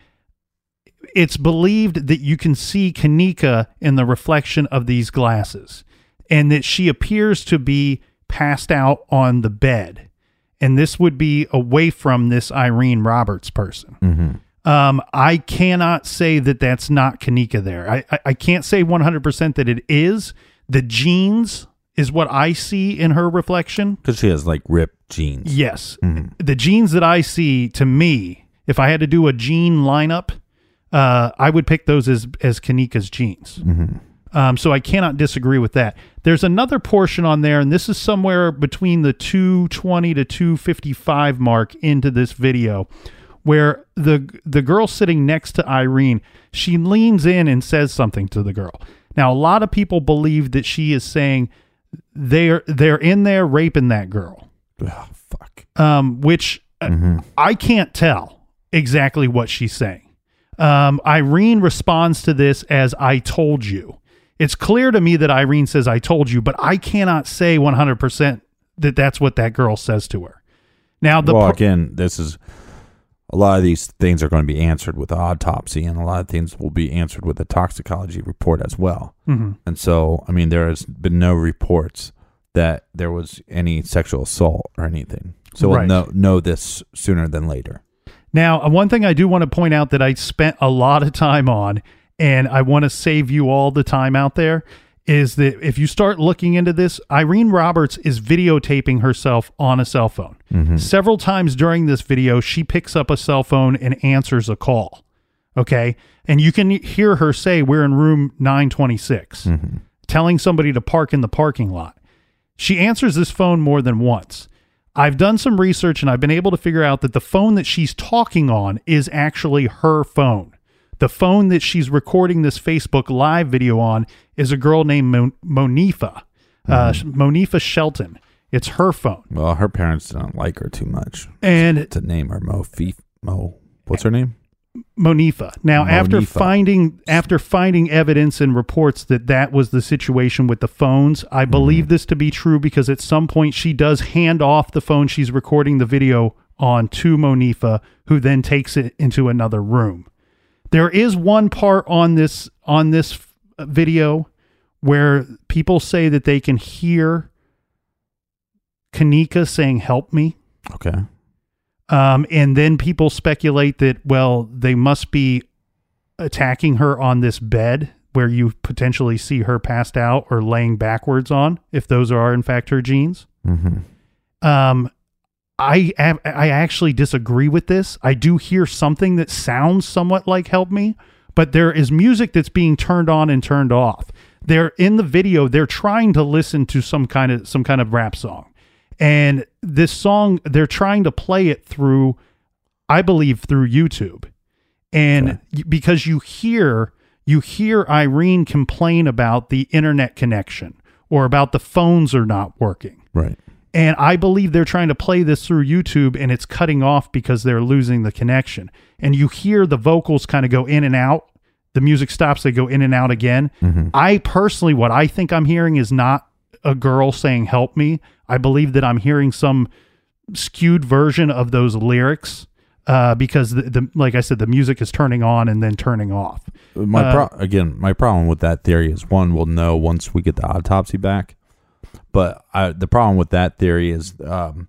it's believed that you can see Kanika in the reflection of these glasses and that she appears to be passed out on the bed. And this would be away from this Irene Roberts person. Mm-hmm. Um, I cannot say that that's not Kanika there. I, I, I can't say one hundred percent that it is. The jeans is what I see in her reflection. Because she has like ripped jeans. Yes. Mm-hmm. The jeans that I see, to me, if I had to do a jean lineup, uh, I would pick those as, as Kanika's jeans. Mm-hmm. Um, so I cannot disagree with that. There's another portion on there, and this is somewhere between the two twenty to two fifty-five mark into this video, where the the girl sitting next to Irene, she leans in and says something to the girl. Now, a lot of people believe that she is saying they're they're in there raping that girl. Oh, fuck. Um, which Mm-hmm. I can't tell exactly what she's saying. Um, Irene responds to this as "I told you." It's clear to me that Irene says "I told you," but I cannot say one hundred percent that that's what that girl says to her. Now, the well, pro- again, this is a lot of these things are going to be answered with the autopsy, and a lot of things will be answered with the toxicology report as well. Mm-hmm. And so, I mean, there has been no reports that there was any sexual assault or anything. So Right. we'll know, know this sooner than later. Now, uh, one thing I do want to point out that I spent a lot of time on, and I want to save you all the time out there, is that if you start looking into this, Irene Roberts is videotaping herself on a cell phone. Mm-hmm. Several times during this video, she picks up a cell phone and answers a call. Okay? And you can hear her say, "We're in room nine twenty-six," Mm-hmm. telling somebody to park in the parking lot. She answers this phone more than once. I've done some research and I've been able to figure out that the phone that she's talking on is actually her phone. The phone that she's recording this Facebook Live video on is a girl named Mon- Monifa, uh, Monifa Shelton. It's her phone. Well, her parents don't like her too much And to name her Mo. Fee- Mo. What's her name? Monifa. Now, after Monifa. finding after finding evidence and reports that that was the situation with the phones, I believe this to be true because at some point she does hand off the phone she's recording the video on to Monifa, who then takes it into another room. There is one part on this on this video where people say that they can hear Kanika saying "help me." Okay. Um, and then people speculate that, well, they must be attacking her on this bed where you potentially see her passed out or laying backwards on, if those are in fact her jeans. Mm-hmm. Um, I I actually disagree with this. I do hear something that sounds somewhat like "help me," but there is music that's being turned on and turned off. They're in the video. They're trying to listen to some kind of some kind of rap song. And this song, they're trying to play it through, I believe, through YouTube. And Okay. y- because you hear, you hear Irene complain about the internet connection or about the phones are not working. Right. And I believe they're trying to play this through YouTube and it's cutting off because they're losing the connection. And you hear the vocals kind of go in and out. The music stops, they go in and out again. Mm-hmm. I personally, what I think I'm hearing is not a girl saying "help me." I believe that I'm hearing some skewed version of those lyrics uh, because, the, the like I said, the music is turning on and then turning off. My Uh, pro- again, my problem with that theory is one, we'll know once we get the autopsy back. But I, the problem with that theory is um,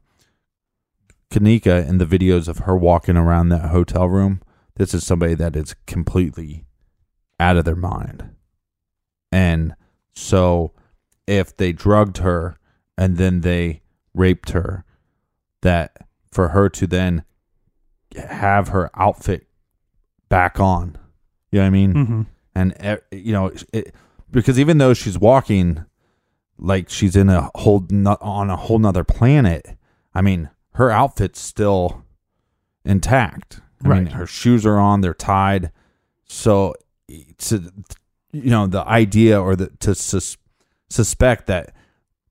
Kanika in the videos of her walking around that hotel room. This is somebody that is completely out of their mind, and so if they drugged her and then they raped her, that for her to then have her outfit back on, you know what I mean? Mm-hmm. And uh, you know, it, because even though she's walking like she's in a whole no, on a whole nother planet, I mean, her outfit's still intact. I Right. mean, her shoes are on; they're tied. So, to, you know, the idea or the to sus, suspect that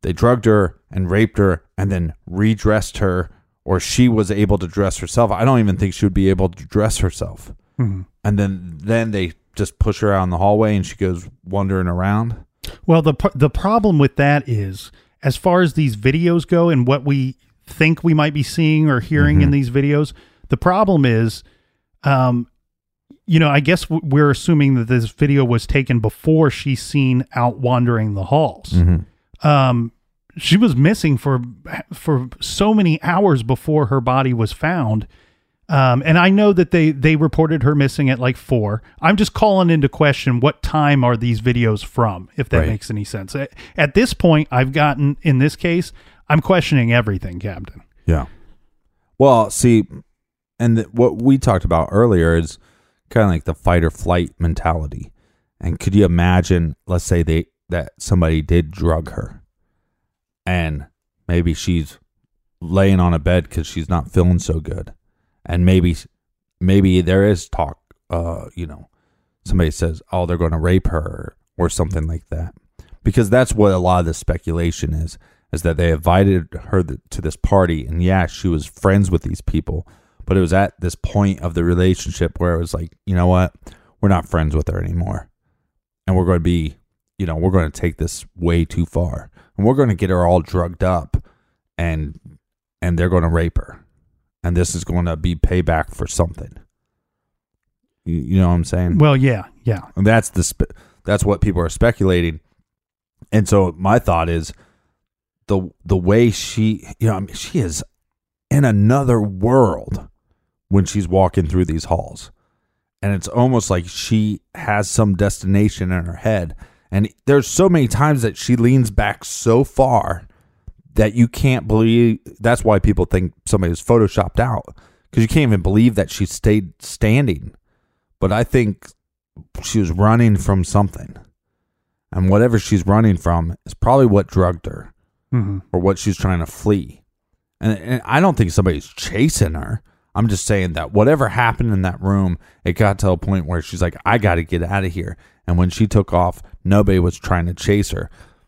they drugged her and raped her and then redressed her, or she was able to dress herself. I don't even think she would be able to dress herself. Mm-hmm. And then, then they just push her out in the hallway and she goes wandering around. Well, the the problem with that is, as far as these videos go and what we think we might be seeing or hearing mm-hmm. in these videos, the problem is, um, you know, I guess we're assuming that this video was taken before she's seen out wandering the halls. Mm-hmm. Um, she was missing for for so many hours before her body was found. Um, and I know that they, they reported her missing at like four. I'm just calling into question, what time are these videos from, if that right. makes any sense. At, at this point, I've gotten, in this case, I'm questioning everything, Captain. Yeah. Well, see, and the, what we talked about earlier is kind of like the fight or flight mentality. And could you imagine, let's say they that somebody did drug her and maybe she's laying on a bed because she's not feeling so good. And maybe maybe there is talk, uh, you know, somebody says, oh, they're going to rape her or something like that. Because that's what a lot of the speculation is, is that they invited her th- to this party. And yeah, she was friends with these people. But it was at this point of the relationship where it was like, you know what? We're not friends with her anymore. And we're going to be, you know, we're going to take this way too far. And we're going to get her all drugged up and and they're going to rape her. And this is going to be payback for something. You, you know what I'm saying? Well, yeah, yeah. And that's the spe- that's what people are speculating. And so my thought is the the way she, you know, I mean, she is in another world when she's walking through these halls. And it's almost like she has some destination in her head. And there's so many times that she leans back so far that you can't believe. That's why people think somebody was photoshopped out, because you can't even believe that she stayed standing. But I think she was running from something, and whatever she's running from is probably what drugged her, mm-hmm. or what she's trying to flee. And, and I don't think somebody's chasing her. I'm just saying that whatever happened in that room, it got to a point where she's like, I got to get out of here. And when she took off, nobody was trying to chase her.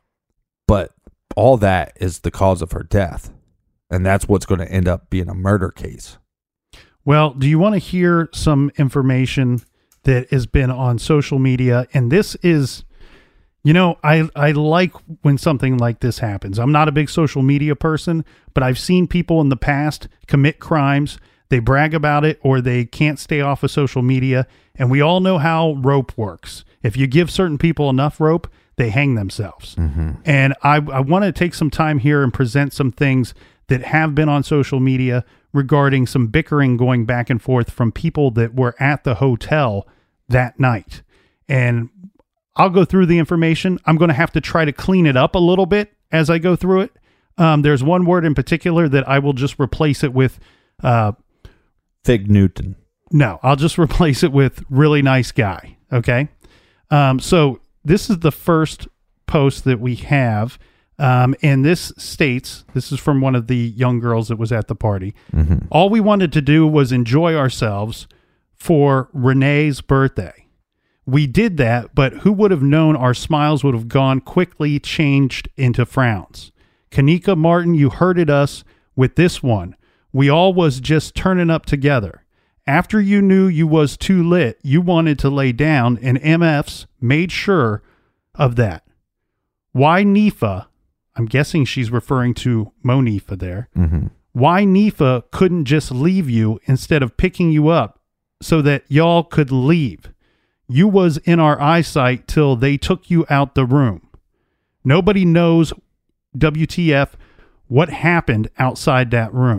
But all that is the cause of her death. And that's what's going to end up being a murder case. Well, do you want to hear some information that has been on social media? And this is, you know, I, I like when something like this happens. I'm not a big social media person, but I've seen people in the past commit crimes. They brag about it, or they can't stay off of social media. And we all know how rope works. If you give certain people enough rope, they hang themselves. Mm-hmm. And I, I want to take some time here and present some things that have been on social media regarding some bickering going back and forth from people that were at the hotel that night. And I'll go through the information. I'm going to have to try to clean it up a little bit as I go through it. Um, there's one word in particular that I will just replace it with. Uh, Fig Newton. No, I'll just replace it with really nice guy. Okay. Um, so this is the first post that we have. Um, and this states, this is from one of the young girls that was at the party. Mm-hmm. All we wanted to do was enjoy ourselves for Renee's birthday. We did that, but who would have known our smiles would have gone quickly changed into frowns. Kanika Martin, you hurted us with this one. We all was just turning up together. After you knew you was too lit, you wanted to lay down, and M Fs made sure of that. Why Nifa, I'm guessing she's referring to Monifa there. Mm-hmm. Why Nifa couldn't just leave you instead of picking you up so that y'all could leave. You was in our eyesight till they took you out the room. Nobody knows W T F what happened outside that room.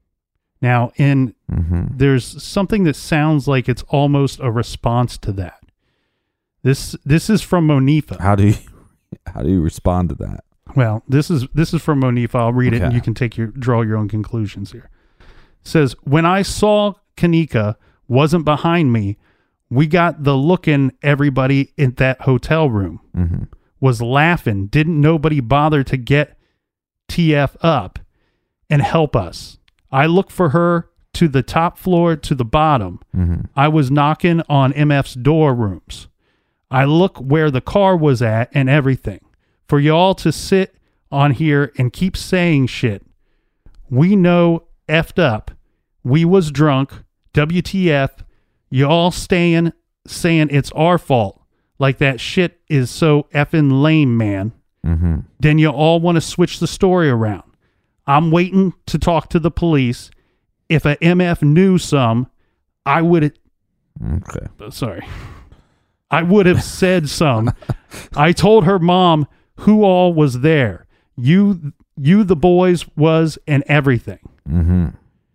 Now, in mm-hmm. there's something that sounds like it's almost a response to that. This this is from Monifa. How do you how do you respond to that? Well, this is this is from Monifa. I'll read okay. it, and you can take your draw your own conclusions here. It says, when I saw Kanika wasn't behind me, we got the looking everybody in that hotel room mm-hmm. was laughing. Didn't nobody bother to get T F up and help us? I looked for her to the top floor to the bottom. Mm-hmm. I was knocking on M F's door rooms. I look where the car was at and everything. For y'all to sit on here and keep saying shit. We know effed up. We was drunk. W T F. Y'all staying saying it's our fault. Like that shit is so effing lame, man. Mm-hmm. Then you all want to switch the story around. I'm waiting to talk to the police. If a M F knew some, I would. Okay. Sorry. I would have said some. I told her mom who all was there. You, you, the boys was, and everything. Mm-hmm.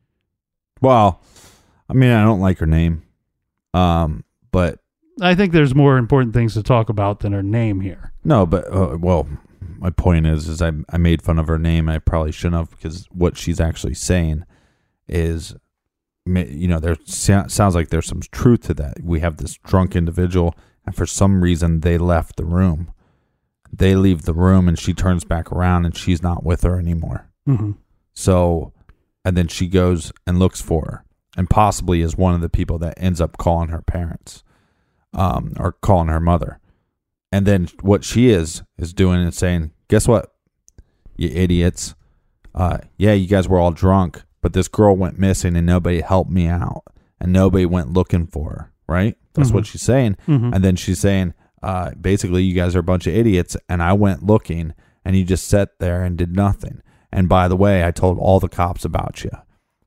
Well, I mean, I don't like her name, um, but I think there's more important things to talk about than her name here. no, but uh, well, my point is, is I I made fun of her name. I probably shouldn't have, because what she's actually saying is, you know, there sounds like there's some truth to that. We have this drunk individual, and for some reason they left the room. They leave the room, and she turns back around, and she's not with her anymore. Mm-hmm. So, and then she goes and looks for her, and possibly is one of the people that ends up calling her parents, um, or calling her mother. And then what she is is doing is saying, "Guess what, you idiots? Uh, yeah, you guys were all drunk, but this girl went missing, and nobody helped me out, and nobody went looking for her." Right? That's Mm-hmm. what she's saying. Mm-hmm. And then she's saying, uh, basically, you guys are a bunch of idiots, and I went looking, and you just sat there and did nothing. And by the way, I told all the cops about you.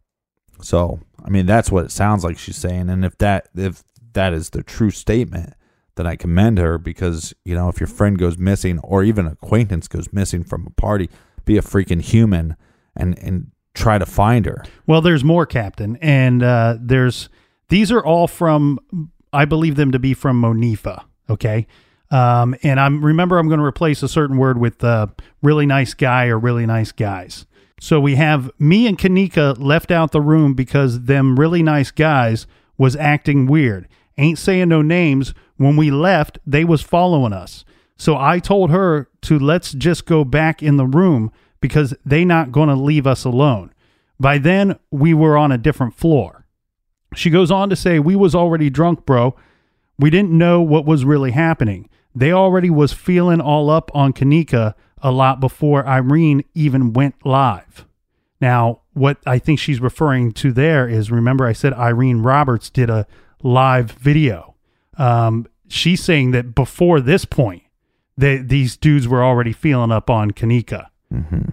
So, I mean, that's what it sounds like she's saying. And if that if that is the true statement, then I commend her, because, you know, if your friend goes missing, or even an acquaintance goes missing from a party, be a freaking human and and try to find her. Well, there's more, Captain, and uh, there's these are all from, I believe them to be from Monifa. Okay. Um, and I'm remember I'm going to replace a certain word with uh, really nice guy or really nice guys. So we have me and Kanika left out the room because them really nice guys was acting weird. Ain't saying no names. When we left, they was following us. So I told her to let's just go back in the room because they not going to leave us alone. By then, we were on a different floor. She goes on to say, we was already drunk, bro. We didn't know what was really happening. They already was feeling all up on Kanika a lot before Irene even went live. Now, what I think she's referring to there is, remember I said Irene Roberts did a live video. Um, she's saying that before this point, they, these dudes were already feeling up on Kanika. Mm-hmm.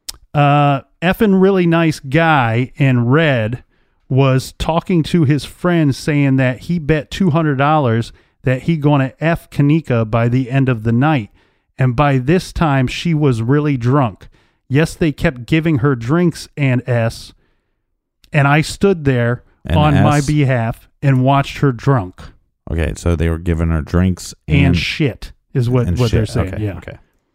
Uh, effing really nice guy in red was talking to his friend saying that he bet two hundred dollars that he gonna F Kanika by the end of the night. And by this time, she was really drunk. Yes, they kept giving her drinks and S. And I stood there And on S? my behalf and watched her drunk. Okay, so they were giving her drinks And, and, shit is what, and what shit. they're saying. Okay, yeah. okay.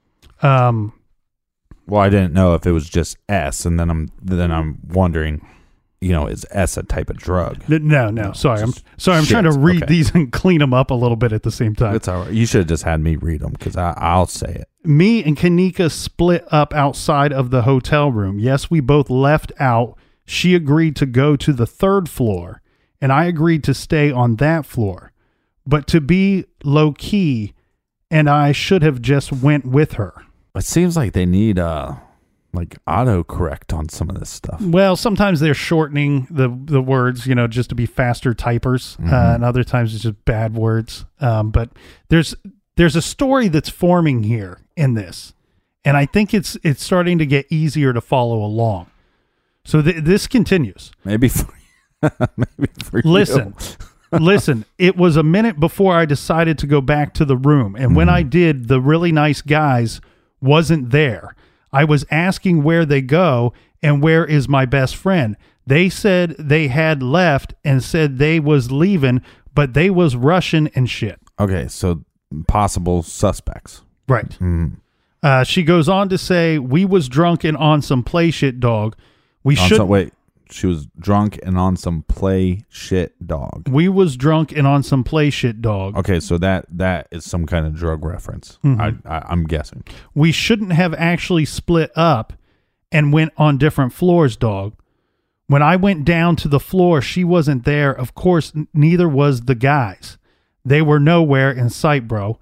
Um, Well, I didn't know if it was just S, and then I'm then I'm wondering, you know, is S a type of drug? n- no, no, sorry. I'm just sorry. I'm trying to shit. read Okay. these and clean them up a little bit at the same time. It's all right. You should have just had me read them, because I'll say it. Me and Kanika split up outside of the hotel room. Yes, we both left out. She agreed to go to the third floor, and I agreed to stay on that floor. But to be low key, and I should have just went with her. It seems like they need uh like autocorrect on some of this stuff. Well, sometimes they're shortening the the words, you know, just to be faster typers, Mm-hmm. uh, and other times it's just bad words. Um, but there's there's a story that's forming here in this, and I think it's it's starting to get easier to follow along. So th- this continues. Maybe for maybe for Listen, listen. It was a minute before I decided to go back to the room, and when I did, the really nice guys wasn't there. I was asking where they go and where is my best friend. They said they had left and said they was leaving, but they was rushing and shit. you. Okay, so possible suspects. Right. Mm. Uh, she goes on to say, we was drunk and on some play shit, dog. We On should. some, wait, she was drunk and on some play shit dog. We was drunk and on some play shit, dog. Okay, so that that is some kind of drug reference. Mm-hmm. I, I I'm guessing. We shouldn't have actually split up and went on different floors, dog. When I went down to the floor, she wasn't there. Of course, n- neither was the guys. They were nowhere in sight, bro.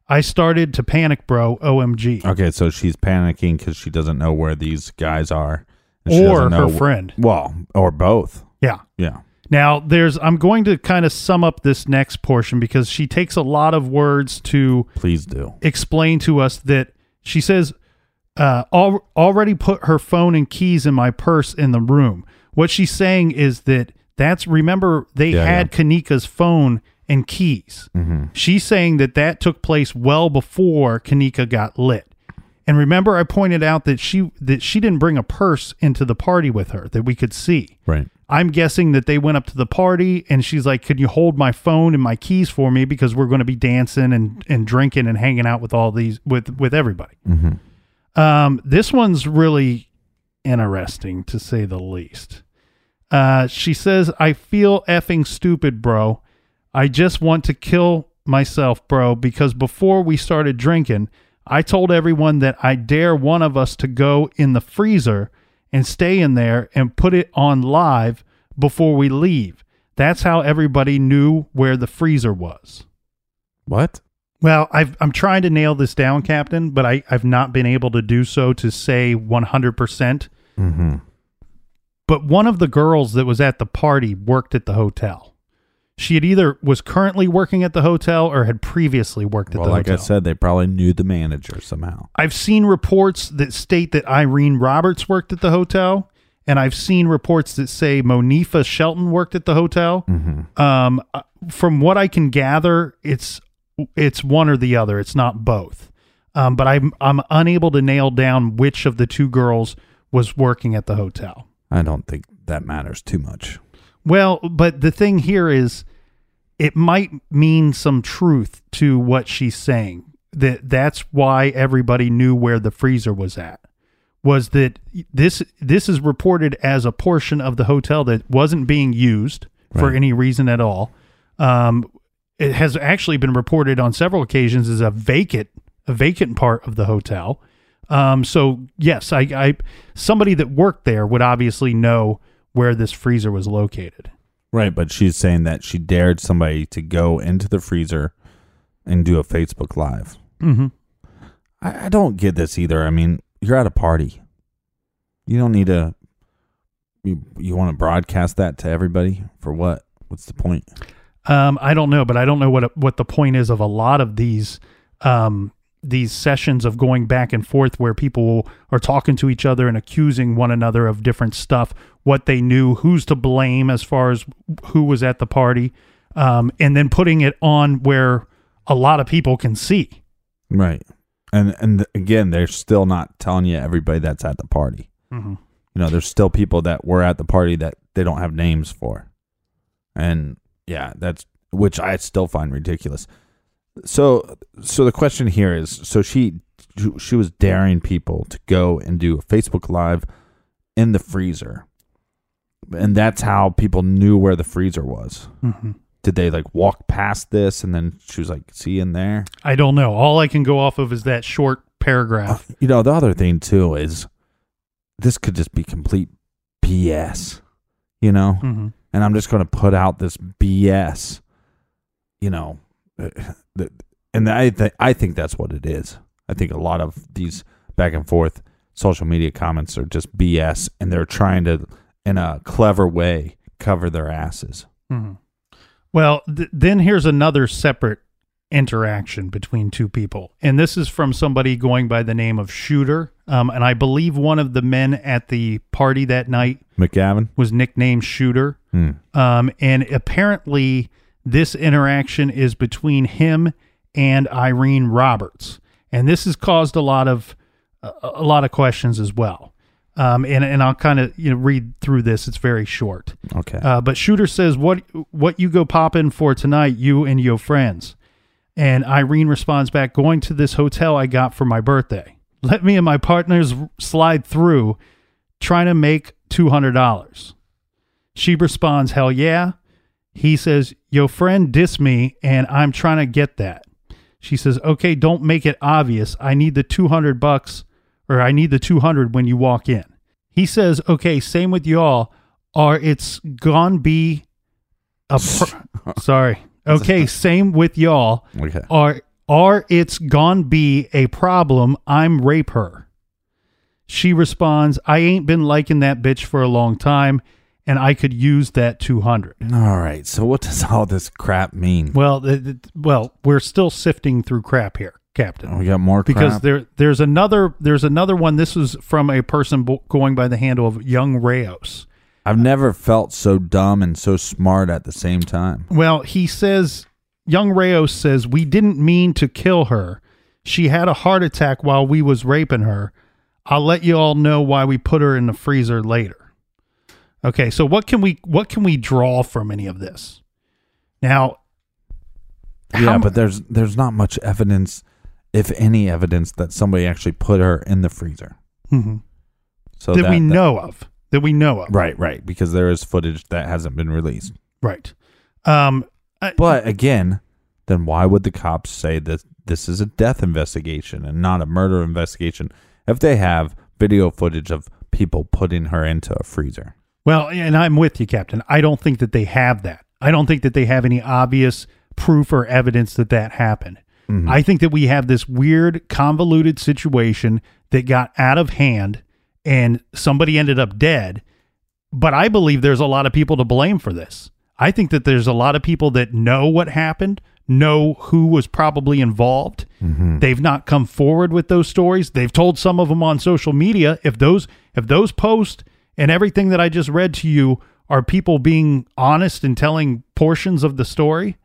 I started to panic, bro. O M G. Okay, so she's panicking because she doesn't know where these guys are. and she Or doesn't her know wh- friend. Well, or both. Yeah. Yeah. Now, there's. I'm going to kind of sum up this next portion because she takes a lot of words to Please do. explain to us that she says, uh, al- already put her phone and keys in my purse in the room. What she's saying is that that's, remember, they Yeah, had yeah. Kanika's phone and keys. Mm-hmm. She's saying that that took place well before Kanika got lit. And remember, I pointed out that she that she didn't bring a purse into the party with her that we could see. Right. I'm guessing that they went up to the party and she's like, could you hold my phone and my keys for me? Because we're going to be dancing and, and drinking and hanging out with all these, with, with everybody. Mm-hmm. Um, this one's really interesting to say the least. Uh, she says, I feel effing stupid, bro. I just want to kill myself, bro, because before we started drinking, I told everyone that I dare one of us to go in the freezer and stay in there and put it on live before we leave. That's how everybody knew where the freezer was. What? Well, I've, I'm trying to nail this down, Captain, but I, I've not been able to do so to say one hundred percent. Mm-hmm. But one of the girls that was at the party worked at the hotel. She had either was currently working at the hotel or had previously worked at Well, the like hotel. I said, they probably knew the manager somehow. I've seen reports that state that Irene Roberts worked at the hotel, and I've seen reports that say Monifa Shelton worked at the hotel. Mm-hmm. Um, uh, from what I can gather, it's it's one or the other. It's not both. Um, but I'm I'm unable to nail down which of the two girls was working at the hotel. I don't think that matters too much. Well, but the thing here is, it might mean some truth to what she's saying. That that's why everybody knew where the freezer was at. Was that this this is reported as a portion of the hotel that wasn't being used for Right. any reason at all. Um, it has actually been reported on several occasions as a vacant a vacant part of the hotel. Um, so yes, I, I somebody that worked there would obviously know where this freezer was located. Right, but she's saying that she dared somebody to go into the freezer and do a Facebook Live. Mm-hmm. I, I don't get this either. I mean, you're at a party. You don't need to. You, you want to broadcast that to everybody for what? What's the point? Um, I don't know, but I don't know what what the point is of a lot of these um, these sessions of going back and forth where people are talking to each other and accusing one another of different stuff, what they knew, who's to blame as far as who was at the party, um, and then putting it on where a lot of people can see. Right, and and again, they're still not telling you everybody that's at the party. Mm-hmm. You know, there's still people that were at the party that they don't have names for, and yeah, that's which I still find ridiculous. So, so the question here is: so she she was daring people to go and do a Facebook Live in the freezer, and that's how people knew where the freezer was. Mm-hmm. Did they like walk past this, and then she was like, "See in there"? I don't know. All I can go off of is that short paragraph. You know, the other thing too is this could just be complete B S. You know, Mm-hmm. and I'm just going to put out this B S. You know, and I th- I think that's what it is. I think a lot of these back and forth social media comments are just B S, and they're trying to, in a clever way, cover their asses. Mm-hmm. Well, th- then here's another separate interaction between two people. And this is from somebody going by the name of Shooter. Um, and I believe one of the men at the party that night McGavin? was nicknamed Shooter. Hmm. Um, and apparently this interaction is between him and Irene Roberts. And this has caused a lot of a, a lot of questions as well. Um, and, and I'll kind of you know read through this. It's very short. Okay. Uh, but Shooter says, what what you go poppin' for tonight, you and your friends? And Irene responds back, going to this hotel I got for my birthday. Let me and my partners slide through, trying to make two hundred dollars. She responds, hell yeah. He says, your friend dissed me, and I'm trying to get that. She says, okay, don't make it obvious. I need the two hundred bucks, or I need the two hundred when you walk in. He says, okay, same with y'all, or it's gonna be a... Per- Sorry. Okay, same with y'all. Okay. Or Or it's gone be a problem, I'm rape her. She responds, I ain't been liking that bitch for a long time, and I could use that two hundred. All right, so what does all this crap mean? Well, th- th- well, we're still sifting through crap here, Captain. We got more crap? Because there, there's another, there's another one. This was from a person bo- going by the handle of Young Rayos. I've never felt so dumb and so smart at the same time. Well, he says, Young Rayos says, we didn't mean to kill her. She had a heart attack while we was raping her. I'll let you all know why we put her in the freezer later. Okay, so what can we what can we draw from any of this? Now, Yeah, how- but there's there's not much evidence, if any evidence, that somebody actually put her in the freezer. Mhm. So that, that we that- know of, that we know of, Right, right, because there is footage that hasn't been released. right? Um, I- But again, then why would the cops say that this is a death investigation and not a murder investigation if they have video footage of people putting her into a freezer? Well, and I'm with you, Captain. I don't think that they have that. I don't think that they have any obvious proof or evidence that that happened. Mm-hmm. I think that we have this weird, convoluted situation that got out of hand and somebody ended up dead. But I believe there's a lot of people to blame for this. I think that there's a lot of people that know what happened, know who was probably involved. Mm-hmm. They've not come forward with those stories. They've told some of them on social media. If those if those posts and everything that I just read to you are people being honest and telling portions of the story,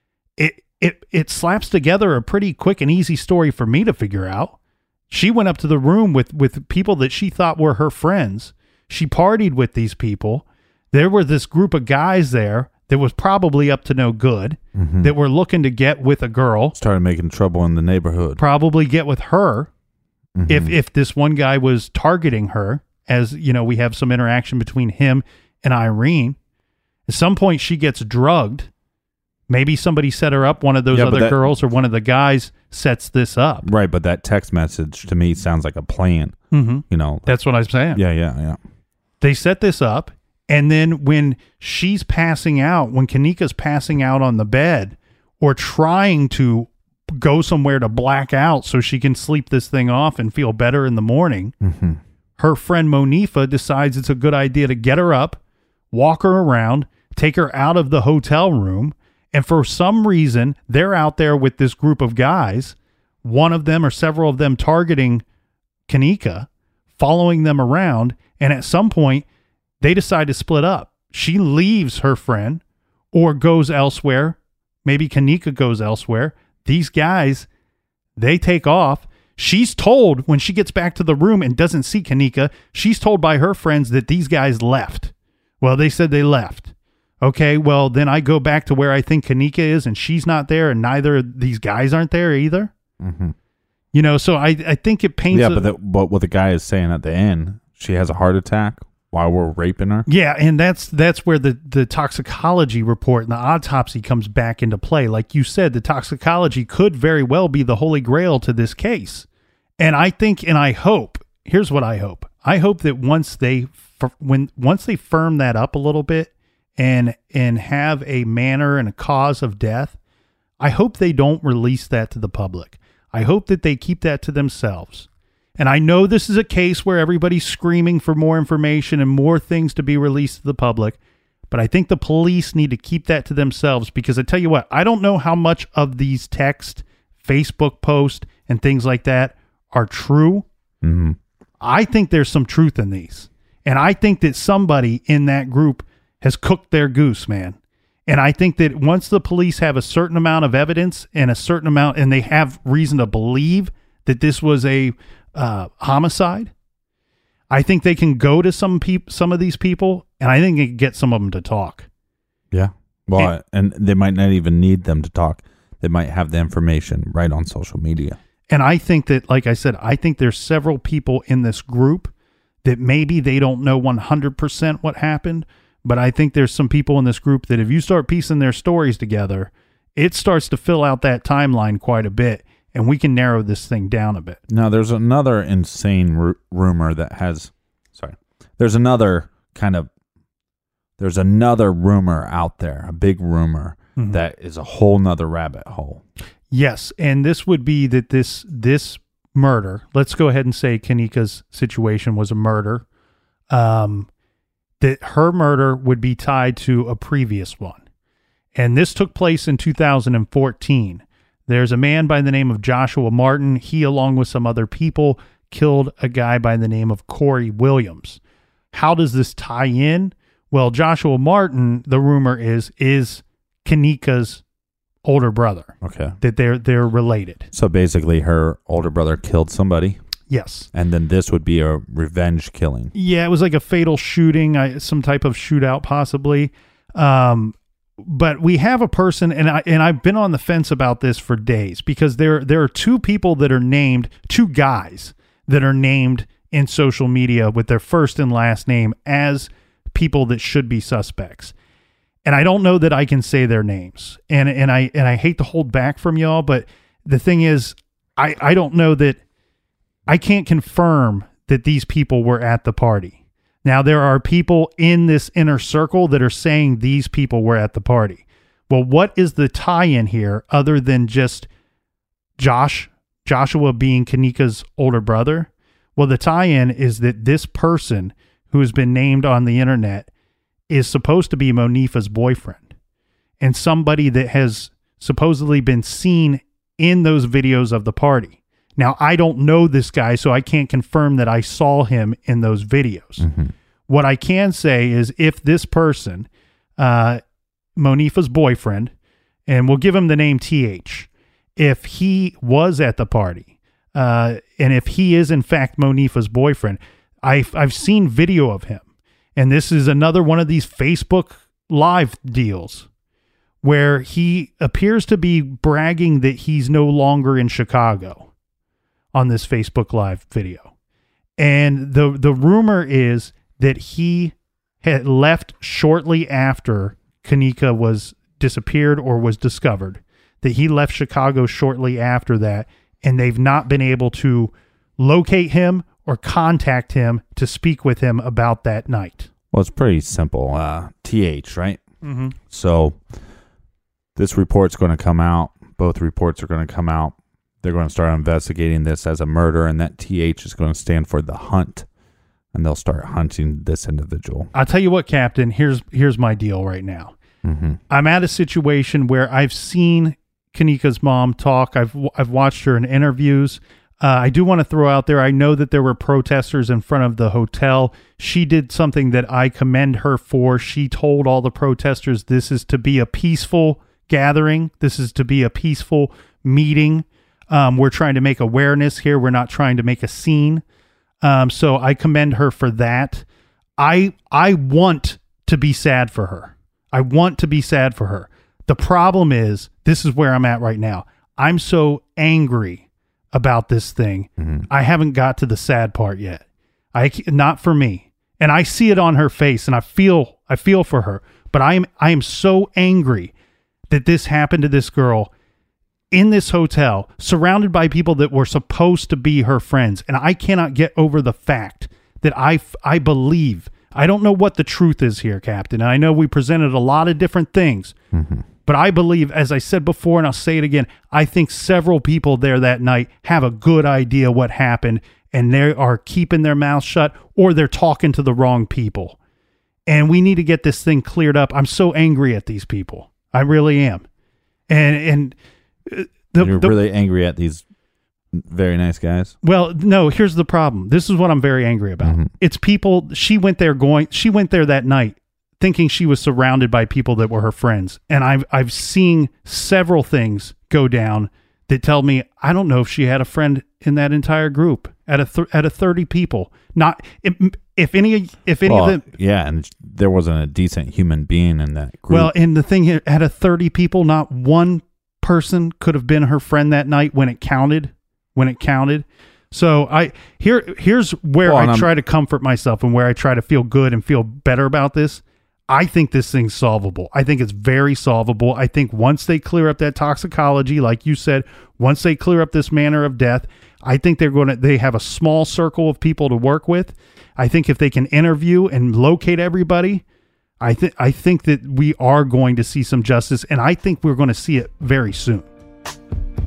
it it it slaps together a pretty quick and easy story for me to figure out. She went up to the room with with people that she thought were her friends. She partied with these people. There were this group of guys there that was probably up to no good, Mm-hmm. that were looking to get with a girl, Started making trouble in the neighborhood. probably get with her. Mhm. If if this one guy was targeting her, as you know, we have some interaction between him and Irene. At some point, she gets drugged. Maybe somebody set her up. One of those Yeah, but other that- girls or one of the guys sets this up. Right, but that text message to me sounds like a plan. Mm-hmm. You know? That's what I'm saying. Yeah, yeah, yeah. They set this up, and then when she's passing out, when Kanika's passing out on the bed or trying to go somewhere to black out so she can sleep this thing off and feel better in the morning, Mm-hmm. her friend Monifa decides it's a good idea to get her up, walk her around, take her out of the hotel room, and for some reason, they're out there with this group of guys, one of them or several of them targeting Kanika, following them around, and at some point, they decide to split up. She leaves her friend or goes elsewhere. Maybe Kanika goes elsewhere. These guys, they take off. She's told when she gets back to the room and doesn't see Kanika, she's told by her friends that these guys left. Well, they said they left. Okay, well, then I go back to where I think Kanika is, and she's not there, and neither of these guys aren't there either. Mm-hmm. You know, so I, I think it paints... Yeah, a- but, the, but what the guy is saying at the end, she has a heart attack while we're raping her. Yeah, and that's that's where the, the toxicology report and the autopsy comes back into play. Like you said, the toxicology could very well be the holy grail to this case. And I think, and I hope, here's what I hope. I hope that once they f- when once they firm that up a little bit and and have a manner and a cause of death, I hope they don't release that to the public. I hope that they keep that to themselves. And I know this is a case where everybody's screaming for more information and more things to be released to the public, but I think the police need to keep that to themselves, because I tell you what, I don't know how much of these text, Facebook posts, and things like that are true. Mm-hmm. I think there's some truth in these. And I think that somebody in that group has cooked their goose, man. And I think that once the police have a certain amount of evidence and a certain amount, and they have reason to believe that this was a uh, homicide, I think they can go to some peop- some of these people, and I think they can get some of them to talk. Yeah. Well, and, and they might not even need them to talk. They might have the information right on social media. And I think that, like I said, I think there's several people in this group that maybe they don't know one hundred percent what happened, but I think there's some people in this group that if you start piecing their stories together, it starts to fill out that timeline quite a bit, and we can narrow this thing down a bit. Now, there's another insane ru- rumor that has, sorry, there's another kind of, there's another rumor out there, a big rumor Mhm. that is a whole nother rabbit hole. Yes, and this would be that this this murder, let's go ahead and say Kanika's situation was a murder, um, that her murder would be tied to a previous one. And this took place in two thousand fourteen. There's a man by the name of Joshua Martin. He, along with some other people, killed a guy by the name of Corey Williams. How does this tie in? Well, Joshua Martin, the rumor is, is Kanika's older brother. Okay. That they're they're related. So basically her older brother killed somebody, Yes. and then this would be a revenge killing. Yeah, it was like a fatal shooting, I, some type of shootout possibly. Um, but we have a person, and I and I've been on the fence about this for days, because there there are two people that are named, two guys that are named in social media with their first and last name as people that should be suspects. And I don't know that I can say their names. And and I and I hate to hold back from y'all, but the thing is, I, I don't know that I can't confirm that these people were at the party. Now, there are people in this inner circle that are saying these people were at the party. Well, what is the tie-in here other than just Josh, Joshua being Kanika's older brother? Well, the tie-in is that this person who has been named on the internet is supposed to be Monifa's boyfriend, and somebody that has supposedly been seen in those videos of the party. Now, I don't know this guy, so I can't confirm that I saw him in those videos. Mm-hmm. What I can say is if this person, uh, Monifa's boyfriend, and we'll give him the name T H, if he was at the party, uh, and if he is in fact Monifa's boyfriend, I've, I've seen video of him. And this is another one of these Facebook Live deals where he appears to be bragging that he's no longer in Chicago on this Facebook Live video. And the the rumor is that he had left shortly after Kanika was disappeared or was discovered, that he left Chicago shortly after that, and they've not been able to locate him or contact him to speak with him about that night. Well, it's pretty simple. Uh, T H, right? Mm-hmm. So this report's going to come out. Both reports are going to come out. They're going to start investigating this as a murder, and that T H is going to stand for the hunt, and they'll start hunting this individual. I'll tell you what, Captain, here's here's my deal right now. Mm-hmm. I'm at a situation where I've seen Kanika's mom talk. I've I've watched her in interviews. Uh, I do want to throw out there, I know that there were protesters in front of the hotel. She did something that I commend her for. She told all the protesters this is to be a peaceful gathering. This is to be a peaceful meeting. Um, we're trying to make awareness here. We're not trying to make a scene. Um, so I commend her for that. I I want to be sad for her. I want to be sad for her. The problem is, this is where I'm at right now. I'm so angry about this thing. Mm-hmm. I haven't got to the sad part yet. I not for me. And I see it on her face, and I feel I feel for her. But I am I am so angry that this happened to this girl in this hotel, surrounded by people that were supposed to be her friends. And I cannot get over the fact that I I believe, I don't know what the truth is here, Captain. And I know we presented a lot of different things. Mm-hmm. But I believe, as I said before, and I'll say it again, I think several people there that night have a good idea what happened, and they are keeping their mouths shut, or they're talking to the wrong people. And we need to get this thing cleared up. I'm so angry at these people. I really am. And and the, You're the, really angry at these very nice guys? Well, no, here's the problem. This is what I'm very angry about. Mm-hmm. It's people, she went there going, she went there that night thinking she was surrounded by people that were her friends. And I've I've seen several things go down that tell me I don't know if she had a friend in that entire group at a th- at a thirty people. Not if, if any if any well, of them. Yeah, and there wasn't a decent human being in that group. Well, and the thing here, at a thirty people, not one person could have been her friend that night when it counted. When it counted. So I here here's where well, I I'm, try to comfort myself and where I try to feel good and feel better about this. I think this thing's solvable. I think it's very solvable. I think once they clear up that toxicology, like you said, once they clear up this manner of death, I think they're going to, they have a small circle of people to work with. I think if they can interview and locate everybody, I think, I think that we are going to see some justice, and I think we're going to see it very soon.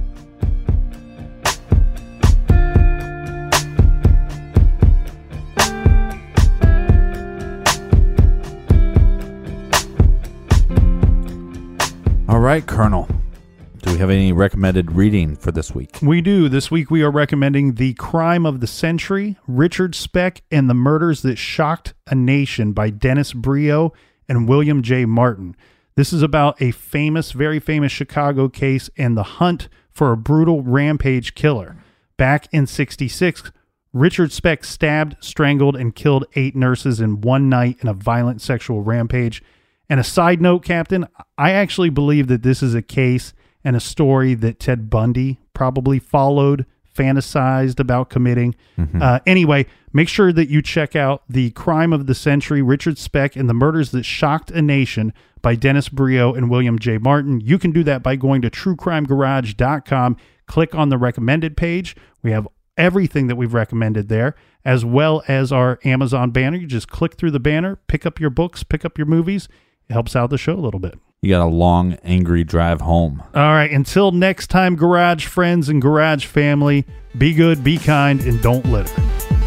right, Colonel. Do we have any recommended reading for this week? We do. This week we are recommending The Crime of the Century, Richard Speck and the Murders That Shocked a Nation by Dennis Brio and William J. Martin. This is about a famous, very famous Chicago case and the hunt for a brutal rampage killer. Back in sixty-six, Richard Speck stabbed, strangled, and killed eight nurses in one night in a violent sexual rampage. And a side note, Captain, I actually believe that this is a case and a story that Ted Bundy probably followed, fantasized about committing. Mm-hmm. Uh, anyway, make sure that you check out The Crime of the Century, Richard Speck and the Murders That Shocked a Nation by Dennis Brio and William J. Martin. You can do that by going to true crime garage dot com. Click on the recommended page. We have everything that we've recommended there, as well as our Amazon banner. You just click through the banner, pick up your books, pick up your movies. It helps out the show a little bit. You got a long, angry drive home. All right. Until next time, garage friends and garage family, be good, be kind, and don't litter.